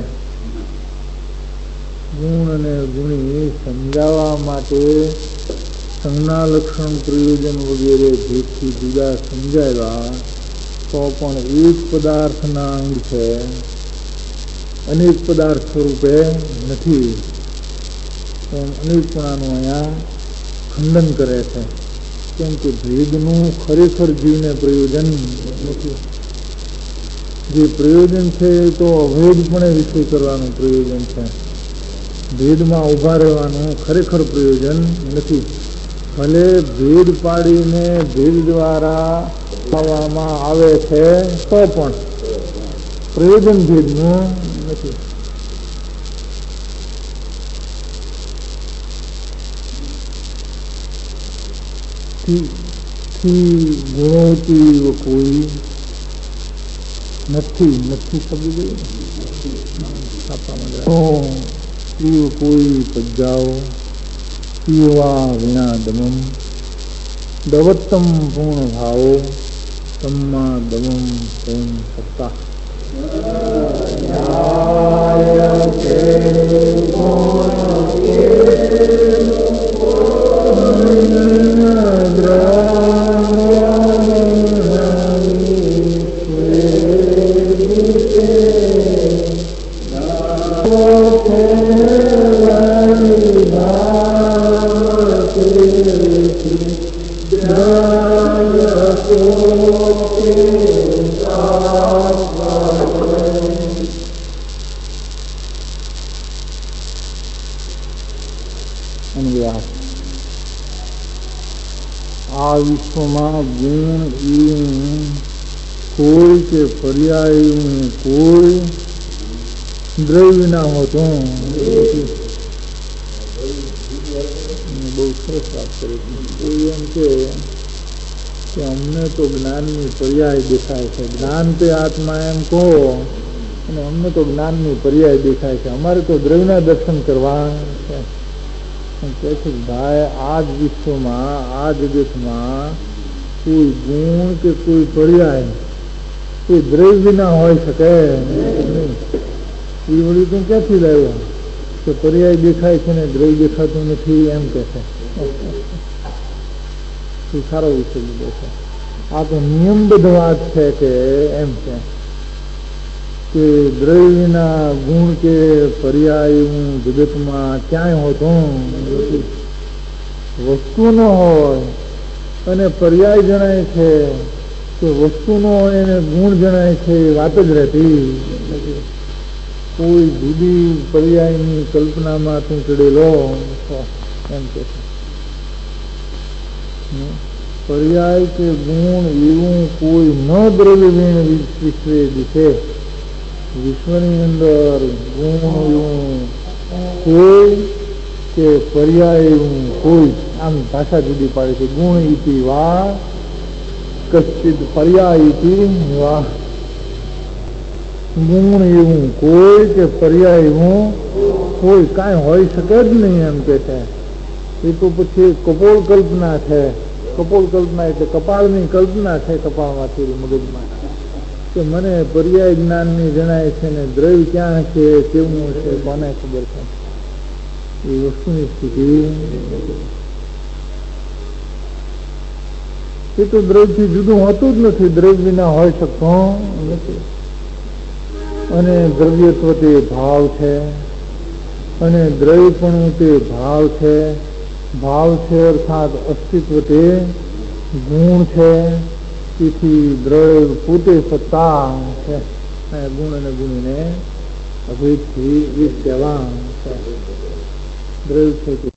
ગુણ અને ગુણી સમજાવવા માટે સંજ્ઞા લક્ષણ પ્રયોજન વગેરે ભેદથી જુદા સમજાવ્યા તો પણ એક પદાર્થના અંગ છે, અનેક પદાર્થ સ્વરૂપે નથી. એમ અનેકપણાનું અહીંયા ખંડન કરે છે. કેમ કે ભેદનું ખરેખર જીવને પ્રયોજન નથી. જે પ્રયોજન છે એ તો અભેદપણે વિષય કરવાનું પ્રયોજન છે. ભેદમાં ઉભા રહેવાનું ખરેખર પ્રયોજન નથી. ભલે ભેદ પાડીને ભેદ દ્વારા આવવામાં આવે છે તો પણ પ્રયોજન ભેદનું નથી. ગુણોતી કોઈ નથી શબ્દ કોઈ પજ્જાઓ પીવા વિના દમમ દવત્તમ પૂર્ણ ભાવો તમ્મા દમમ તેમ સત્તા. આ વિશ્વમાં ગુણ એવું કોઈ કે પર્યાય કોઈ દ્રવ્ય ના હોતો. બહુ સરસ વાત કરી. કોઈ એમ કે અમને તો જ્ઞાનની પર્યાય દેખાય છે, જ્ઞાન તે આત્મા એમ કહો, અને અમને તો જ્ઞાનની પર્યાય દેખાય છે, અમારે તો દ્રવ્યના દર્શન કરવા છે. કહે છે ભાઈ આ જ વિશ્વમાં આ જગતમાં કોઈ ગુણ કે કોઈ પર્યાય કોઈ દ્રવ્ય ના હોય શકે નહીં. એ વળી તું ક્યાંથી લાવ્યો કે પર્યાય દેખાય છે ને દ્રવ્ય દેખાતું નથી એમ કે છે. એ સારો વિષય લીધો છે. આ તો નિયમબદ્ધ વાત છે કે એમ છે કે દ્રવ્યના ગુણ કે પર્યાય જગતમાં ક્યાંય હોતો વસ્તુ ન હોય અને પર્યાય જણાય છે કે વસ્તુ નો એને ગુણ જણાય છે એ વાત જ રહેતી. કોઈ જુદી પર્યાયની કલ્પનામાં તું ચડેલો એમ કે પર્યાય કે ગુણ એવું કોઈ ન દ્રવ્યવીણ વિશ્વે દિશે. વિશ્વની અંદર ગુણ એવું કોઈ કે પર્યાય એવું કોઈ. આમ ભાષા જુદી પાડે છે. ગુણ ઇતિ વા કશ્ચિત પર્યાય ઇતિ વા. ગુણ એવું કોઈ કે પર્યાય એવું કોઈ કાંઈ હોઈ શકે જ નહીં એમ કે છે. એ તો પછી કપોળ કલ્પના છે. કપોળ કલ્પના એટલે કપાળની કલ્પના છે. કપાળમાંથી મગજમાં કે મને પર્યાય જ્ઞાનની જણાય છે ને દ્રવ્ય ક્યાં છે કેવું છે કોને ખબર છે. એ વસ્તુની સ્થિતિ એ તો દ્રવ્યથી જુદું હોતું જ નથી. દ્રવ્ય વિના હોય શકતો નથી. અને દ્રવ્યત્વ તે ભાવ છે અને દ્રવ્યપણું તે ભાવ છે. ભાવ છે અર્થાત અસ્તિત્વ તે ગુણ છે. તેથી દ્રવ્ય પોતે સત્તા છે. ગુણ અને ગુણીને અભેદથી વિદ્યવાન છે. દ્રવ્ય છે તે